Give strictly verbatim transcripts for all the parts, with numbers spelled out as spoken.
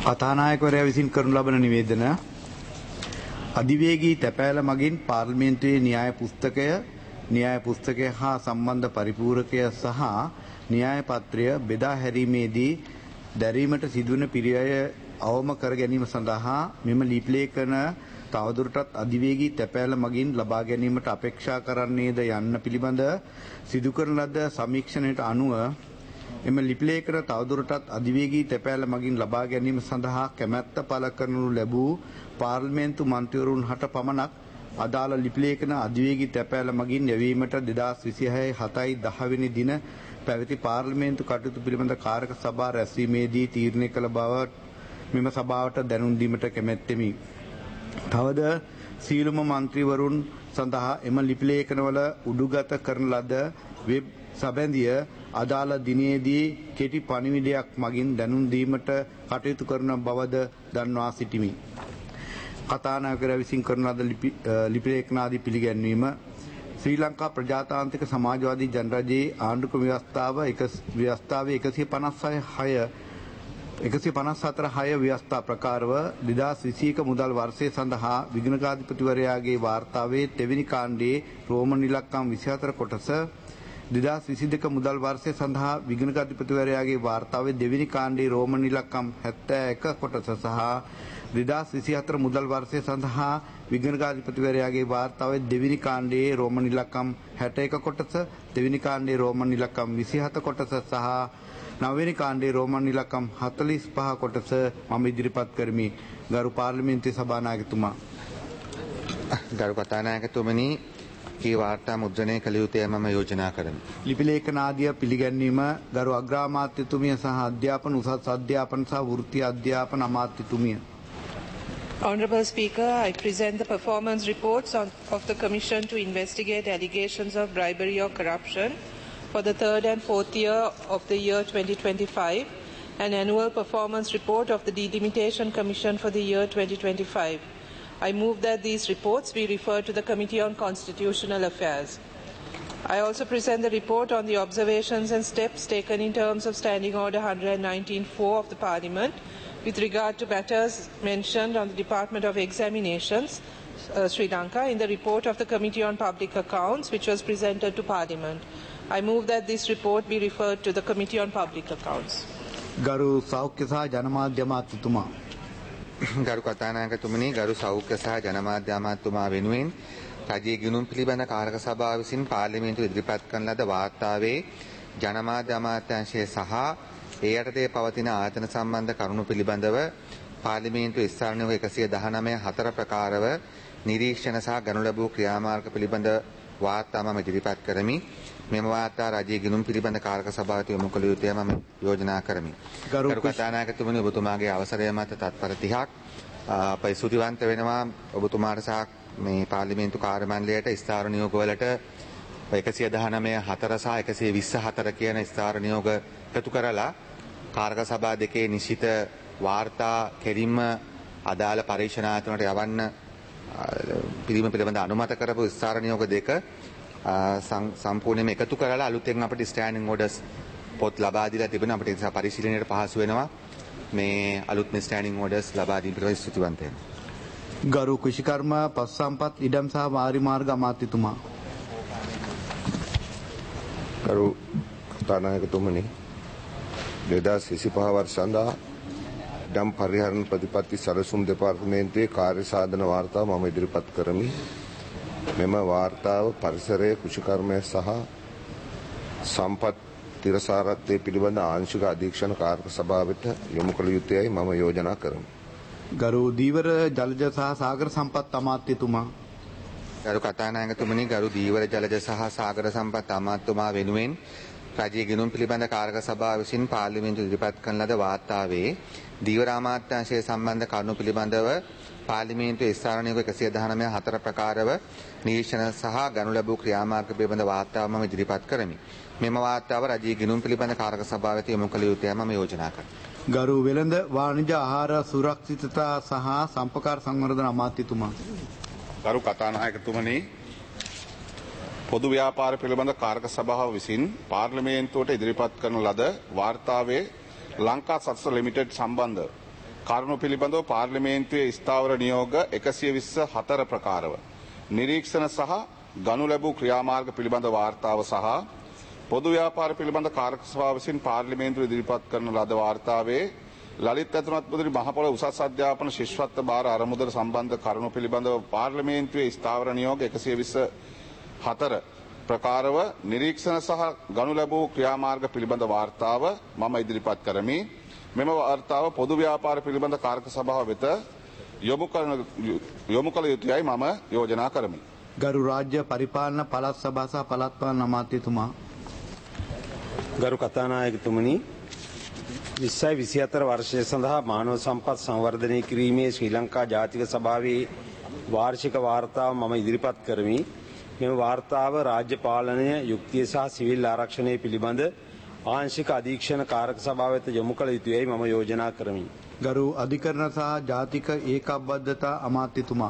කතානායකවරයා විසින් කරනු ලබන නිවේදන අධිවේගී තැපෑල මගින් පාර්ලිමේන්තුවේ න්‍යාය පුස්තකය න්‍යාය පුස්තකය හා සම්බන්ධ පරිපූර්ණකය සහ න්‍යාය පත්‍රය බෙදා හැරීමේදී දැරීමට සිදුවන පිරියය අවම කර ගැනීම සඳහා මෙම ලිපිලේඛන තවදුරටත් අධිවේගී තැපෑල මගින් ලබා ගැනීමට අපේක්ෂා කරන්නේද යන්න පිළිබඳ සිදු කරන ලද සමීක්ෂණයට අනුව එම ලිපිලේඛන තවදුරටත් අධිවේගී තැපෑල මගින් ලබා ගැනීම සඳහා කැමැත්ත පළ කරනු ලැබූ පාර්ලිමේන්තු මන්ත්‍රීවරුන් හට පමණක් අදාළ ලිපිලේඛන අධිවේගී තැපෑල මගින් යැවීමට දෙදාස් විසිහය හතයි දහ වෙනි දින පැවති පාර්ලිමේන්තු කටයුතු පිළිබඳ කාරක සභා රැස්වීමේදී තීරණය කළ බව මෙම සභාවට දැනුම් දීමට කැමැත්තෙමි. තවද සීලුම මන්ත්‍රීවරුන් සඳහා එම ලිපිලේඛනවල උඩුගත කරන ලද වෙබ් සබැඳිය අදාළ දිනේදී කෙටි පණිවිඩයක් මගින් දැනුම් දීමට කටයුතු කරන බවද දන්වා සිටිමි. කතානායකවරයා විසින් කරන ලද ලිපිලේඛනාදී පිළිගැන්වීම ශ්‍රී ලංකා ප්‍රජාතාන්ත්‍රික සමාජවාදී ජනරජයේ ආණ්ඩුක්‍රම ව්‍යවස්ථාව එක ව්‍යවස්ථාවේ එකසිය පනස් හය එකසිය පනස් හතර හය ව්‍යවස්ථා ප්‍රකාරව දෙදාස් විසියක මුදල් වර්ෂය සඳහා විගණකාධිපතිවරයාගේ වාර්තාවේ තෙවැනි කාණ්ඩයේ රෝමන් ඉලක්කම් විසිහතර කොටස දෙදාස් විසිදෙක මුදල් වර්ෂය සඳහා විගණකාධිපතිවරයාගේ වාර්තාවේ දෙවෙනි කාණ්ඩයේ රෝමන් ඉලක්කම් හැත්තෑ එක කොටස සහ දෙදාස් විසිහතර මුදල් වර්ෂය සඳහා විගණකාධිපතිවරයාගේ වාර්තාවේ දෙවෙනි කාණ්ඩයේ රෝමන් ඉලක්කම් හැට එක කොටස දෙවෙනි කාණ්ඩයේ රෝමන් ඉලක්කම් විසිහත කොටස සහ නවවෙනි කාණ්ඩයේ රෝමන් ඉලක්කම් හතළිස් පහ කොටස මම ඉදිරිපත් කරමි. ගරු පාර්ලිමේන්තුවේ සභානායකතුමා. ගරු කතානායකතුමනි, කී වාර්තා මුද්‍රණය කළ යුතුය මම යෝජනා කරමි. ලිපිලේඛන ආදිය පිළිගැන්වීම ගරු අග්‍රාමාත්‍යතුමිය සහ අධ්‍යාපන උසස් අධ්‍යාපන සහ වෘත්තීය අධ්‍යාපන අමාත්‍යතුමිය. Honourable Speaker, I present the performance reports on, of the Commission to investigate allegations of bribery or corruption for the third and fourth year of the year twenty twenty-five, an annual performance report of the Delimitation Commission for the year twenty twenty-five. I move that these reports be referred to the Committee on Constitutional Affairs. I also present the report on the observations and steps taken in terms of Standing Order one nineteen four of the Parliament with regard to matters mentioned on the Department of Examinations, uh, Sri Lanka, in the report of the Committee on Public Accounts, which was presented to Parliament. I move that this report be referred to the Committee on Public Accounts. ගරු සෞඛ්‍ය සහ ජනමාධ්‍ය අමාත්‍යතුමා. ගරු කතානායකතුමනි, ගරු සෞඛ්‍ය සහ ජනමාධ්‍ය අමාත්‍යතුමා වෙනුවෙන් රජයේ ගිණුම් පිළිබඳ කාරක සභාව විසින් පාර්ලිමේන්තුව ඉදිරිපත් කරන ලද වාර්තාවේ ජනමාධ්‍ය අමාත්‍යාංශය සහ ඒ යටතේ පවතින ආයතන සම්බන්ධ කරුණු පිළිබඳව පාර්ලිමේන්තු ස්ථානයක එකසිය දහනවය හතර ප්‍රකාරව නිරීක්ෂණ සහ ගනු ලැබූ ක්‍රියාමාර්ග පිළිබඳ වාර්තා මම ඉදිරිපත් කරමි. මෙම වාර්තා රජයේ ගිණුම් පිළිබඳ කාරක සභාවට යොමු කළ යුතුය මම යෝජනා කරමි. ගරු කතානායකතුමනි, ඔබතුමාගේ අවසරය මත තත්පර තිහක් අප ස්තුතිවන්ත වෙනවා ඔබතුමාට සහ මේ පාර්ලිමේන්තු කාර්ය මණ්ඩලයට ස්ථාර නියෝගවලට එකසිය දහනවය හතර සහ එකසිය විස්ස හතර කියන ස්ථාර නියෝග එකතු කරලා කාරක සභා දෙකේ නිශ්චිත වාර්තා කෙරින්ම අදාළ පරීක්ෂණායතනට යවන්න පිළිම පිළිබඳ අනුමත කරපු ස්ථාර නියෝග දෙක සම්පූර්ණයෙන්ම එකතු කරලා අලුතෙන් අපිට ස්ටෑන්ඩින් ඕඩර්ස් පොත් ලබා දීලා තිබෙනවා. අපිට ඒ නිසා පරිශීලනයට පහසු වෙනවා මේ අලුත්ම ස්ටෑන්ඩින් ඕඩර්ස් ලබා දීම පිළිබඳව ස්තුතිවන්ත වෙනවා. ගරු කෘෂිකර්ම පස් සම්පත් ඉඩම් සහ වාරි මාර්ග අමාත්‍යතුමා. ගරු කතානායකතුමනි, දෙදාස් විසිපහ වර්ෂ සඳහා ඉඩම් පරිහරණ ප්‍රතිපත්ති සැලසුම් දෙපාර්තමේන්තුවේ කාර්ය සාධන වාර්තාව මම ඉදිරිපත් කරමි. මෙම වාර්තාව පරිසරයේ කෘෂිකර්මය සහ සම්පත් තිරසාරත්වයේ පිළිබඳ ආංශික අධීක්ෂණ කාර්ක සභාවට යොමු කළ යුතුයයි මම යෝජනා කරමි. ගරු දීවර ජලජ සහ සාගර සම්පත් අමාත්‍යතුමා. ගරු කතානායකතුමනි, ගරු දීවර ජලජ සහ සාගර සම්පත් අමාත්‍යතුමා වෙනුවෙන් රජයේ ගිණුම් පිළිබඳ කාරක සභාව විසින් පාර්ලිමේන්තුව ඉදිරිපත් කරන ලද වාර්තාවේ දීවර අමාත්‍යාංශය සම්බන්ධ කරුණු පිළිබඳව පාර්ලිමේන්තුවේ ස්ථානයක එකසිය දහනවය හතර ප්‍රකාරව නිරීක්ෂණ සහ ගනු ලැබූ ක්‍රියාමාර්ග පිළිබඳ වාර්තාව මම ඉදිරිපත් කරමි. මෙම වාර්තාව රජයේ ගිණුම් පිළිබඳ කාරක සභාවට යොමු කළ යුතුය මම යෝජනා කරමි. ගරු වෙළඳ වාණිජ්‍ය ආහාර සුරක්ෂිතතා සහ සම්පකාර සංවර්ධන අමාත්‍යතුමා. ගරු කතානායකතුමනි, පොදු ව්‍යාපාර පිළිබඳ කාරක සභාව විසින් පාර්ලිමේන්තුවට ඉදිරිපත් කරන ලද වාර්තාවේ ලංකා සත්ස ලිමිටඩ් සම්බන්ධ කරුණු පිළිබඳව පාර්ලිමේන්තුවේ ස්ථාවර නියෝග එකසිය විස්ස හතර ප්‍රකාරව නිරීක්ෂණ සහ ගනු ලැබූ ක්‍රියාමාර්ග පිළිබඳ වාර්තාව සහ පොදු ව්‍යාපාර පිළිබඳ කාරක සභාව විසින් පාර්ලිමේන්තුව ඉදිරිපත් කරන ලද වාර්තාවේ ලලිත් ඇතුළත් මුදලි මහපොළ උසස් අධ්‍යාපන ශිෂ්‍යත්ව භාර අරමුදල සම්බන්ධ කරුණු පිළිබඳව පාර්ලිමේන්තුවේ ස්ථාවර නියෝග එකසිය විස්ස හතර ප්‍රකාරව නිරීක්ෂණ සහ ගනු ලැබූ ක්‍රියාමාර්ග පිළිබඳ වාර්තාව මම ඉදිරිපත් කරමි. මෙම වාර්තාව පොදු ව්‍යාපාර පිළිබඳ කාරක සභාව වෙත යොමු කරන යොමු කළ යුතුයයි මම යෝජනා කරමි. ගරු රාජ්‍ය පරිපාලන පළාත් සභා සහ පළාත් පාලන අමාත්‍යතුමා. ගරු කතානායකතුමනි, විස්සයි විසිහතර වර්ෂය සඳහා මානව සම්පත් සංවර්ධනය කිරීමේ ශ්‍රී ලංකා ජාතික සභාවේ වාර්ෂික වාර්තාව මම ඉදිරිපත් කරමි. මෙම වාර්තාව රාජ්‍ය පාලනය, යුක්තිය සහ සිවිල් ආරක්ෂණය පිළිබඳ ආංශික අධීක්ෂණ කාරක සභාව වෙත යොමු කළ යුතුයයි මම යෝජනා කරමි. ගරු අධිකරණ සහ ජාතික ඒකබද්ධතා අමාත්‍යතුමා.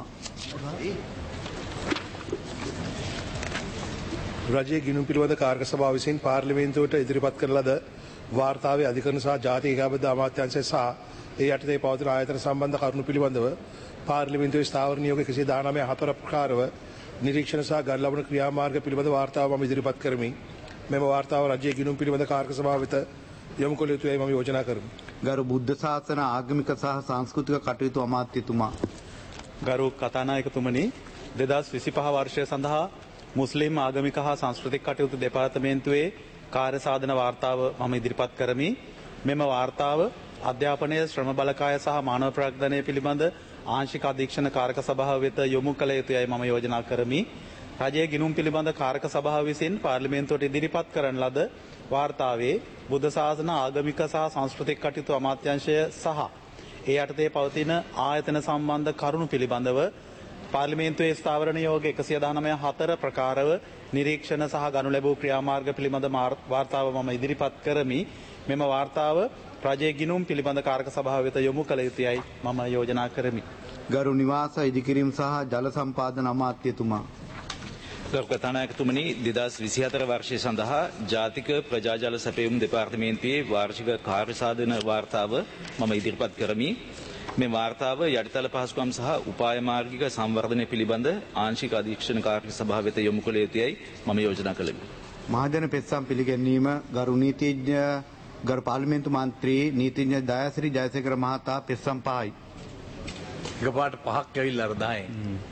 රජයේ ගිණුම් පිළිබඳ කාරක සභාව විසින් පාර්ලිමේන්තුවට ඉදිරිපත් කරන ලද වාර්තාවේ අධිකරණ සහ ජාතික ඒකබද්ධ අමාත්‍යාංශය සහ ඒ යටතේ පවතින ආයතන සම්බන්ධ කරුණු පිළිබඳව පාර්ලිමේන්තුවේ ස්ථාවර නියෝග එකසිය දහනවය හතර ප්‍රකාරව නිරීක්ෂණ සහ ගල් ලබන ක්‍රියාමාර්ග පිළිබඳ වාර්තාව මම ඉදිරිපත් කරමි. මෙම වාර්තාව රජයේ ගිණුම් පිළිබඳ කාරක සභාව වෙත යොමු කළ යුතුයයි මම යෝජනා කරමි. ගරු බුද්ධ ශාසන ආගමික සහ සංස්කෘතික කටයුතු අමාත්‍යතුමා. ගරු කතානායකතුමනි, දෙදහස් විසිපහ වර්ෂය සඳහා මුස්ලිම් ආගමික හා සංස්කෘතික කටයුතු දෙපාර්තමේන්තුවේ කාර්ය සාධන වාර්තාව මම ඉදිරිපත් කරමි. මෙම වාර්තාව අධ්‍යාපනය, ශ්‍රම බලකාය සහ මානව ප්‍රඥානය පිළිබඳ ආංශික අධීක්ෂණ කාරක සභාව වෙත යොමු කළ යුතුයයි මම යෝජනා කරමි. රජයේ ගිණුම් පිළිබඳ කාරක සභාව විසින් පාර්ලිමේන්තුවට ඉදිරිපත් කරන ලද වාර්තාවේ බුද්ධ ශාසන ආගමික සහ සංස්කෘතික කටයුතු අමාත්‍යාංශය සහ ඒ යටතේ පවතින ආයතන සම්බන්ධ කරුණු පිළිබඳව පාර්ලිමේන්තුවේ ස්ථාවර නියෝග එකසිය දහනවය හතර ප්‍රකාරව නිරීක්ෂණ සහ ගනු ලැබූ ක්‍රියාමාර්ග පිළිබඳ වාර්තාව මම ඉදිරිපත් කරමි. මෙම වාර්තාව රජයේ ගිණුම් පිළිබඳ කාරක සභාව වෙත යොමු කළ යුතුයයි මම යෝජනා කරමි. ගරු නිවාස ඉදිකිරීම සහ ජල සම්පාදන අමාත්‍යතුමා. ගරු කතානායකතුමනි, දෙදහස් විසිහතර වර්ෂය සඳහා ජාතික ප්‍රජාජල සැපයුම් දෙපාර්තමේන්තුවේ වාර්ෂික කාර්ය සාධන වාර්තාව මම ඉදිරිපත් කරමි. මේ වාර්තාව යටිතල පහසුකම් සහ උපාය මාර්ගික සංවර්ධනය පිළිබඳ ආංශික අධීක්ෂණ කාර්ය සභාව වෙත යොමු කළ යුතුයයි මම යෝජනා කළෙමි. මහජන පෙත්සම් පිළිගැනීම ගරු නීතිඥ ගරු පාර්ලිමේන්තු මන්ත්‍රී නීතිඥ දයාසිරි ජයසේකර මහතා පෙත්සම් පහයි. එකපාරට පහක් ඇවිල්ලා අර දහයෙන්.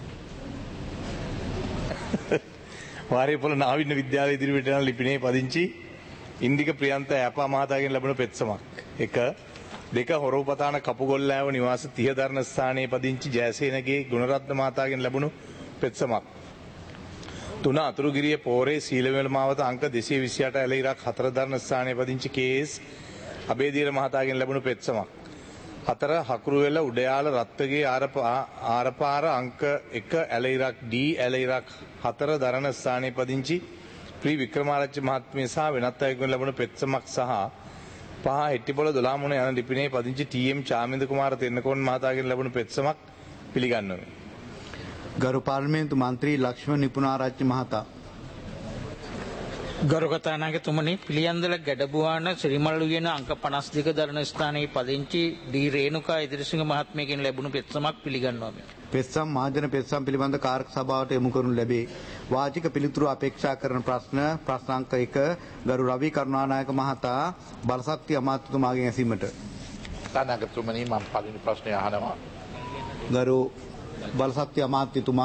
වාරියපොළ නාවින්න විද්‍යාලය ඉදිරියට යන ලිපිනේ පදිංචි ඉන්දික ප්‍රියන්ත ඇපා මහතාගෙන් ලැබුණු පෙත්සමක්. එක දෙක හොරවපතාන කපුගොල්ලෑව නිවාස තිහ දරණ ස්ථානයේ පදිංචි ජයසේනගේ ගුණරත්න මහතාගෙන් ලැබුණු පෙත්සමක්. තුන අතුරුගිරිය පෝරේ සීලවැල මාවත අංක දෙසිය විසිඅට ඇලයිරක් හතර දරණ ස්ථානයේ පදිංචි කේස් අබේදීර මහතාගෙන් ලැබුණු පෙත්සමක්. හතර හකුරුවෙල උඩයාල රත්වගේ ආරපාර අංක එක ඇලයිරක් ඩී ඇලයිරක් හතර දරණ ස්ථානයේ පදිංචි ප්‍රී වික්‍රමාරච්චි මහත්මිය සහ වෙනත් අයෙකුගෙන් ලැබුණු පෙත්සමක් සහ පහ හෙට්ටිපොළ දොළහ මුණ යන ලිපිනේ පදිංචි ටී.එම්. චාමින්ද කුමාර තෙන්නකෝන් මහතාගෙන් ලැබුණු පෙත්සමක් පිළිගන්වමි. ගරු පාර්ලිමේන්තු මන්ත්‍රී ලක්ෂ්මන් නිපුණාරච්චි මහතා. ගරු කතානායකතුමනි, පිළියන්දල ගැඩබුවාන ශ්‍රීමල් උයන අංක පනස් දෙක දරණ ස්ථානයේ පදිංචි ඩී රේණුකා ඉදිරිසිංහ මහත්මියගෙන් ලැබුණු පෙත්සමක් පිළිගන්වමි. පෙත්සම් මහජන පෙත්සම් පිළිබඳ කාරක සභාවට යොමු කරනු ලැබේ. වාචික පිළිතුරු අපේක්ෂා කරන ප්‍රශ්න ප්‍රශ්න අංක එක ගරු රවි කරුණානායක මහතා බලශක්ති අමාත්‍යතුමාගෙන් ඇසීමට. කතානායකතුමනි, මම පළවෙනි ප්‍රශ්නය අහනවා. ගරු බලශක්ති අමාත්‍යතුමා.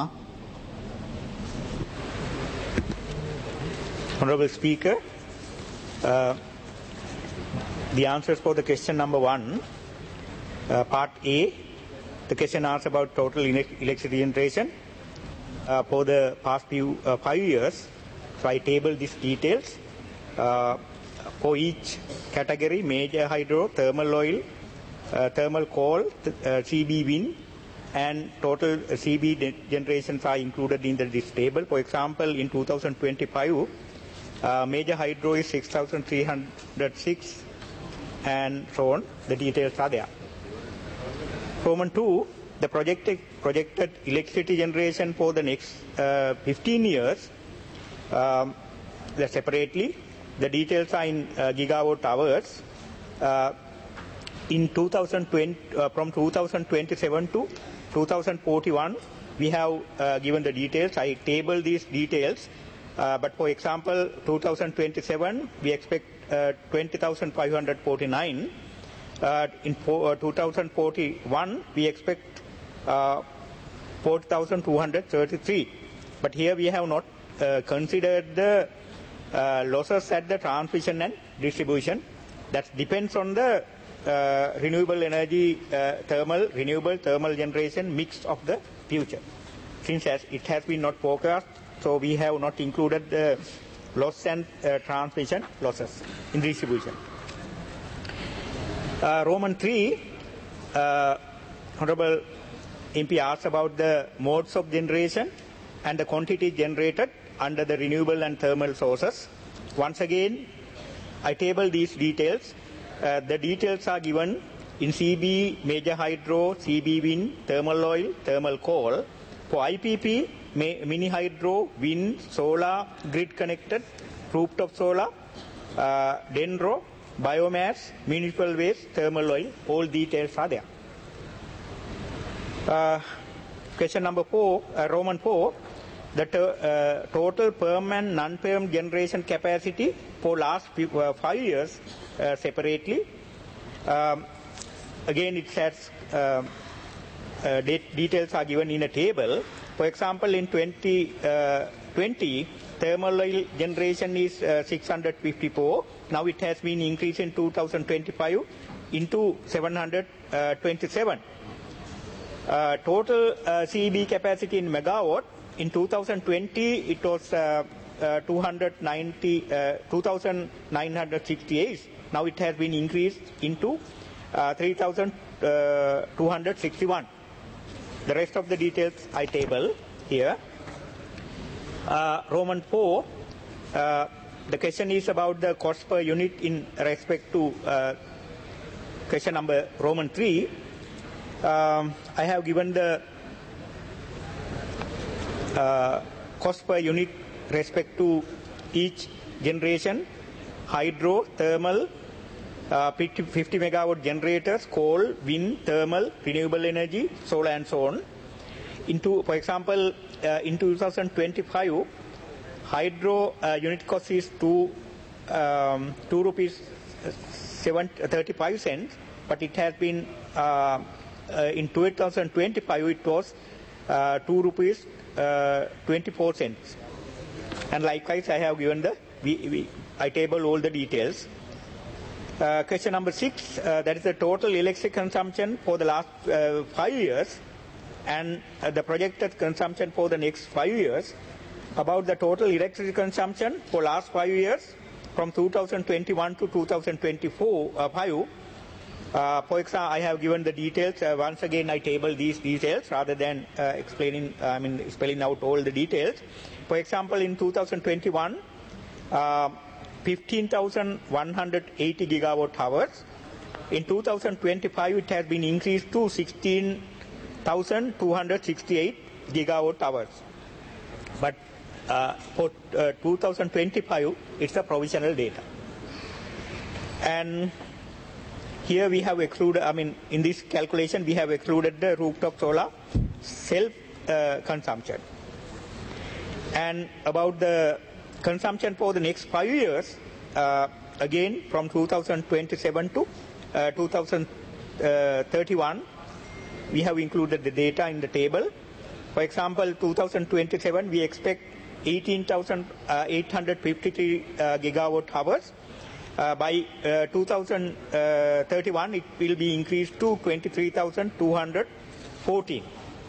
Honorable Speaker, uh, the answers for the question number one, uh, part A, the question asks about total electricity generation uh, for the past few uh, five years. So I table these details uh, for each category: major hydro, thermal oil, uh, thermal coal, uh, C B wind, and total C B generations are included in the, this table. For example, in two thousand twenty-five. Uh, major hydro is six thousand three hundred six and so on. The details are there. Roman two, the projected, projected electricity generation for the next uh, fifteen years, um, separately. The details are in uh, gigawatt hours. Uh, in two thousand twenty, uh, from two thousand twenty-seven to two thousand forty-one, we have uh, given the details. I table these details. Uh, but for example, two thousand twenty-seven, we expect uh, twenty thousand five hundred forty-nine. Uh, in for, uh, two thousand forty-one, we expect uh, forty thousand two hundred thirty-three. But here we have not uh, considered the uh, losses at the transmission and distribution. That depends on the uh, renewable energy, uh, thermal, renewable thermal generation mix of the future. Since as it has been not forecast, so we have not included the loss and uh, transmission losses in distribution. Uh, Roman three, uh, Honorable M P asked about the modes of generation and the quantity generated under the renewable and thermal sources. Once again, I table these details. Uh, the details are given in C B, major hydro, C B wind, thermal oil, thermal coal. For I P P, mini hydro, wind, solar, grid connected, rooftop solar, uh, dendro, biomass, municipal waste, thermal oil, all details are there. Uh, question number four, uh, Roman four, the uh, total perm and non-perm generation capacity for last few, uh, five years uh, separately. Um, again, it has uh, uh, de details are given in a table. For example, in twenty twenty, thermal oil generation is uh, six hundred fifty-four. Now it has been increased in two thousand twenty-five into seven hundred twenty-seven. Uh, total uh, C B capacity in megawatt in two thousand twenty it was uh, uh, two hundred ninety, uh, two thousand nine hundred sixty-eight. Now it has been increased into uh, three thousand two hundred sixty-one. The rest of the details I table here. Uh, Roman four, uh, the question is about the cost per unit in respect to uh, question number Roman three. Um, I have given the uh, cost per unit respect to each generation, hydro, thermal, uh, fifty megawatt generators, coal, wind, thermal, renewable energy, solar and so on. Into, for example, uh, in two thousand twenty-five, hydro uh, unit cost is two, um, two rupees seven, thirty-five cents, but it has been uh, uh, in two thousand twenty-five it was uh, two rupees uh, twenty-four cents. And likewise, I have given the we, we, I table all the details. Uh, question number six, uh, that is the total electric consumption for the last uh, five years and uh, the projected consumption for the next five years. About the total electric consumption for last five years from two thousand twenty-one to two thousand twenty-four, uh, five, uh, for example, I have given the details. Uh, once again, I table these details rather than uh, explaining, uh, I mean, spelling out all the details. For example, in two thousand twenty-one, uh, fifteen thousand one hundred eighty gigawatt hours. In two thousand twenty-five, it has been increased to sixteen thousand two hundred sixty-eight gigawatt hours. But uh, for uh, two thousand twenty-five, it's a provisional data. And here we have excluded, I mean, in this calculation, we have excluded the rooftop solar self uh, consumption. And about the consumption for the next five years, uh, again from two thousand twenty-seven to uh, two thousand thirty-one, we have included the data in the table. For example, two thousand twenty-seven, we expect eighteen thousand eight hundred fifty-three uh, gigawatt hours. Uh, by uh, two thousand thirty-one, it will be increased to twenty-three thousand two hundred fourteen.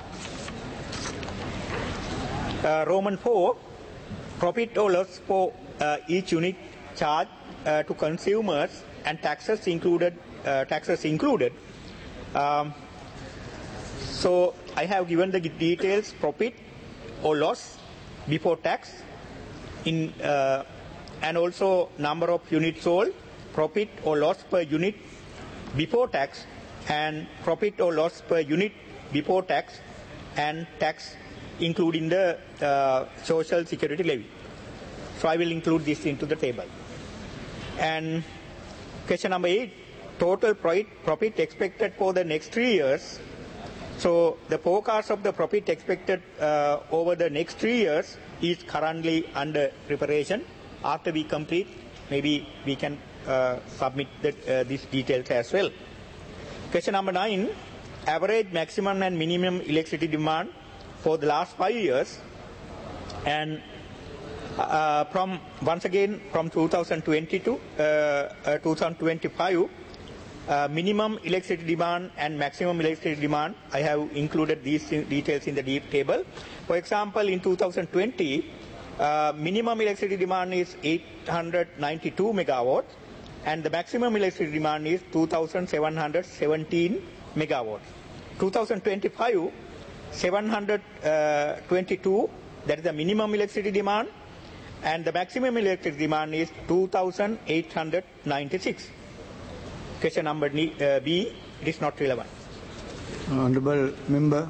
Uh, Roman four, profit or loss for uh, each unit charged uh, to consumers and taxes included. Uh, taxes included. Um, so I have given the details: profit or loss before tax, in uh, and also number of units sold, profit or loss per unit before tax, and profit or loss per unit before tax, and tax including the uh, social security levy. So I will include this into the table. And question number eight, total profit, profit expected for the next three years. So the forecast of the profit expected uh, over the next three years is currently under preparation. After we complete, maybe we can uh, submit the, uh, these details as well. Question number nine, average maximum and minimum electricity demand for the last five years. And uh, from once again from two thousand twenty to uh, uh, two thousand twenty-five, Uh, minimum electricity demand and maximum electricity demand, I have included these details in the deep table. For example, in two thousand twenty, uh, minimum electricity demand is eight hundred ninety-two megawatts and the maximum electricity demand is two thousand seven hundred seventeen megawatts. two thousand twenty-five, seven hundred twenty-two, that is the minimum electricity demand, and the maximum electricity demand is two thousand eight hundred ninety-six. Question number uh, B, it is not relevant. Honorable Member.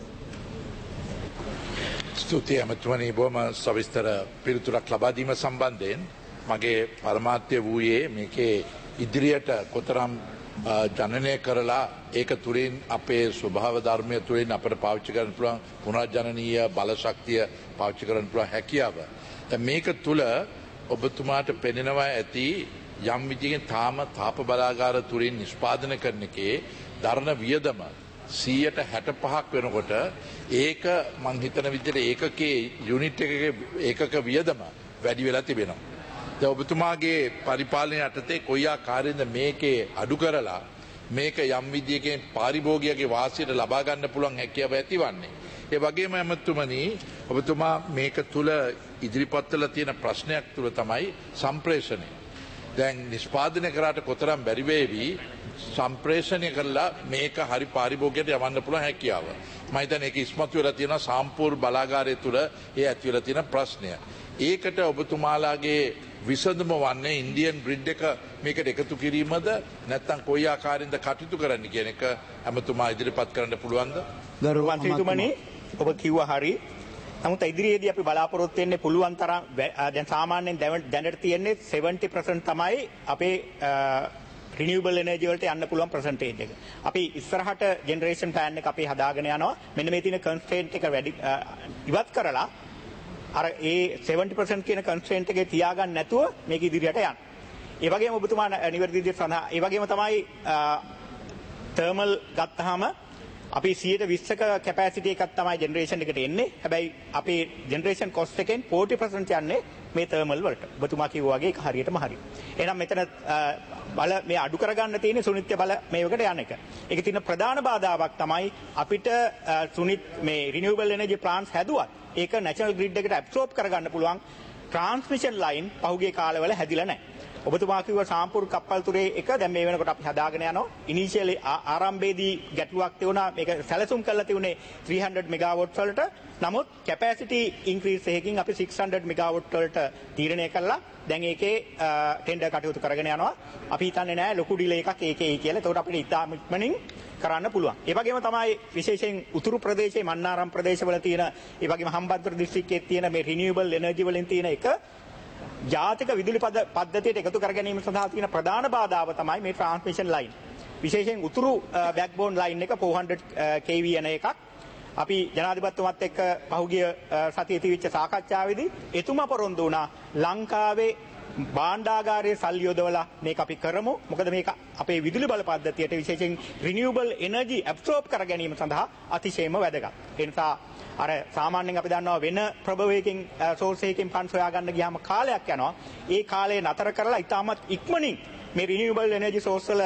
ස්තුතියි අමතුමනි බොහොම සවිස්තර පිළිතුරක් ලබා දීම සම්බන්ධයෙන් මගේ පරමාර්ථය වූයේ මේකේ ඉදිරියට කොතරම් ජනනය කරලා ඒක තුලින් අපේ ස්වභාව ධර්මය තුලින් අපිට පාවිච්චි කරන්න පුළුවන් පුනර්ජනනීය බල ශක්තිය පාවිච්චි කරන්න පුළුවන් හැකියාව. දැන් මේක තුල ඔබතුමාට පෙනෙනවා ඇති යම් විදිහකින් තාම තාප බලාගාර තුලින් නිෂ්පාදනය කරන එකේ දරන වියදම සියයට හැටපහක් වෙනකොට ඒක මං හිතන විදිහට ඒකකේ යුනිට් එකකේ ඒකක වියදම වැඩි වෙලා තිබෙනවා. දැන් ඔබතුමාගේ පරිපාලනය යටතේ කොයි ආකාරයෙන්ද මේකේ අඩු කරලා මේක යම් විදිහකින් පාරිභෝගිකගේ වාසියට ලබා ගන්න පුළුවන් හැකියාව ඇතිවන්නේ. ඒ වගේම අමතුමනි ඔබතුමා මේක තුල ඉදිරිපත් කළ තියෙන ප්‍රශ්නයක් තුල තමයි සම්ප්‍රේෂණය. දැන් නිෂ්පාදනය කරාට කොතරම් බැරි වේවි සම්ප්‍රේෂණය කරලා මේක හරි පාරිභෝගිකයට යවන්න පුළුවන් හැකියාව. මම හිතන්නේ ඒක ඉස්මතු වෙලා තියෙනවා සාම්පූර් බලාගාරය තුල ඒ ඇති වෙලා තියෙන ප්‍රශ්නය. ඒකට ඔබතුමාලාගේ විසඳුම වන්නේ ඉන්දියන් ග්‍රිඩ් එක මේකට එකතු කිරීමද නැත්නම් කොයි ආකාරයෙන්ද කටයුතු කරන්න කියන එක අමතුමා ඉදිරිපත් කරන්න පුළුවන්ද? ගරු මන්ත්‍රීතුමනි ඔබ කිව්වා හරි. නමුත් ඉදිරියේදී අපි බලාපොරොත්තු වෙන්නේ පුළුවන් තරම් දැන් සාමාන්‍යයෙන් දැනට තියෙන්නේ seventy percent තමයි අපේ රිනියුබල් එනර්ජි වලට යන්න පුළුවන් percentage එක. අපි ඉස්සරහට ජෙනරේෂන් ප්ලෑන් එක අපි හදාගෙන යනවා. මෙන්න මේ තියෙන කන්ස්ට්‍රේන්ට් එක වැඩි ඉවත් කරලා අර ඒ seventy percent කියන කන්ස්ට්‍රේන්ට් එකේ තියාගන්න නැතුව මේක ඉදිරියට යන්න. ඒ වගේම ඔබතුමා නිවැරදි විදිහට සඳහා ඒ වගේම තමයි තර්මල් ගත්තාම අපි සියයට විස්සක කැපැසිටි එකක් තමයි ජෙනරේෂන් එකට එන්නේ. හැබැයි අපේ ජෙනරේෂන් කොස්ට් එකෙන් forty percent යන්නේ මේ තර්මල් වලට. ඔබතුමා කිව්වා වගේ ඒක හරියටම හරි. එහෙනම් මෙතන බල මේ අඩු කරගන්න තියෙන සුනිත්‍ය බල මේවකට යන එක. ඒකේ තියෙන ප්‍රධාන බාධාවක් තමයි අපිට සුනිත් මේ රිනියුබල් එනර්ජි ප්ලාන්ට්ස් හැදුවත් ඒක නැෂනල් ග්‍රිඩ් එකට ඇබ්සෝබ් කරගන්න පුළුවන් ට්‍රාන්ස්මිෂන් ලයින් පහුගිය කාලවල හැදිලා නැහැ. ඔබතුමා කිව්වා සාම්පූර් කප්පල් තුරේ එක දැන් මේ වෙනකොට අපි හදාගෙන යනවා. ඉනිෂියලි ආරම්භයේදී ගැටලුවක් තියුණා. මේක සැලසුම් කරලා තියුනේ three hundred මෙගාවොට් වලට. නමුත් කැපැසිටි ඉන්ක්‍රීස් එකකින් අපි six hundred මෙගාවොට් වලට තීරණය කළා. දැන් ඒකේ ටෙන්ඩර් කටයුතු කරගෙන යනවා. අපි හිතන්නේ නැහැ ලොකු ඩිලේ එකක් ඒකේ කියලා. ඒකට අපිට ඉතාම ඉක්මනින් කරන්න පුළුවන්. ඒ වගේම තමයි විශේෂයෙන් උතුරු ප්‍රදේශයේ මන්නාරම් ප්‍රදේශවල තියෙන ඒ වගේම හම්බන්තොට දිස්ත්‍රික්කයේ තියෙන මේ රිනියුබල් එනර්ජි වලින් තියෙන එක ජාතික විදුලි පද්ධතියට එකතු කර ගැනීම සඳහා තියෙන ප්‍රධාන බාධාව තමයි මේ ට්‍රාන්ස්මිෂන් ලයින්. විශේෂයෙන් උතුරු බෑක්බෝන් ලයින් එක four hundred K V යන එකක්. අපි ජනාධිපතිතුමත් එක්ක පහුගිය සතියේ තිබිච්ච සාකච්ඡාවේදී එතුමා පොරොන්දු වුණා ලංකාවේ භාණ්ඩාගාරයේ සල්ලි යොදවලා මේක අපි කරමු. මොකද මේක අපේ විදුලි බල පද්ධතියට විශේෂයෙන් රිනියුබල් එනර්ජි ඇබ්සෝබ් කර ගැනීම සඳහා අතිශයම වැදගත්. ඒ නිසා අර සාමාන්‍යයෙන් අපි දන්නවා වෙන ප්‍රභවයකින් සෝර්ස් එකකින් ෆන්ඩ්ස් හොයාගන්න ගියාම කාලයක් යනවා. ඒ කාලය නතර කරලා ඉතාමත් ඉක්මනින් මේ රිනියුබල් එනර්ජි සෝර්ස් වල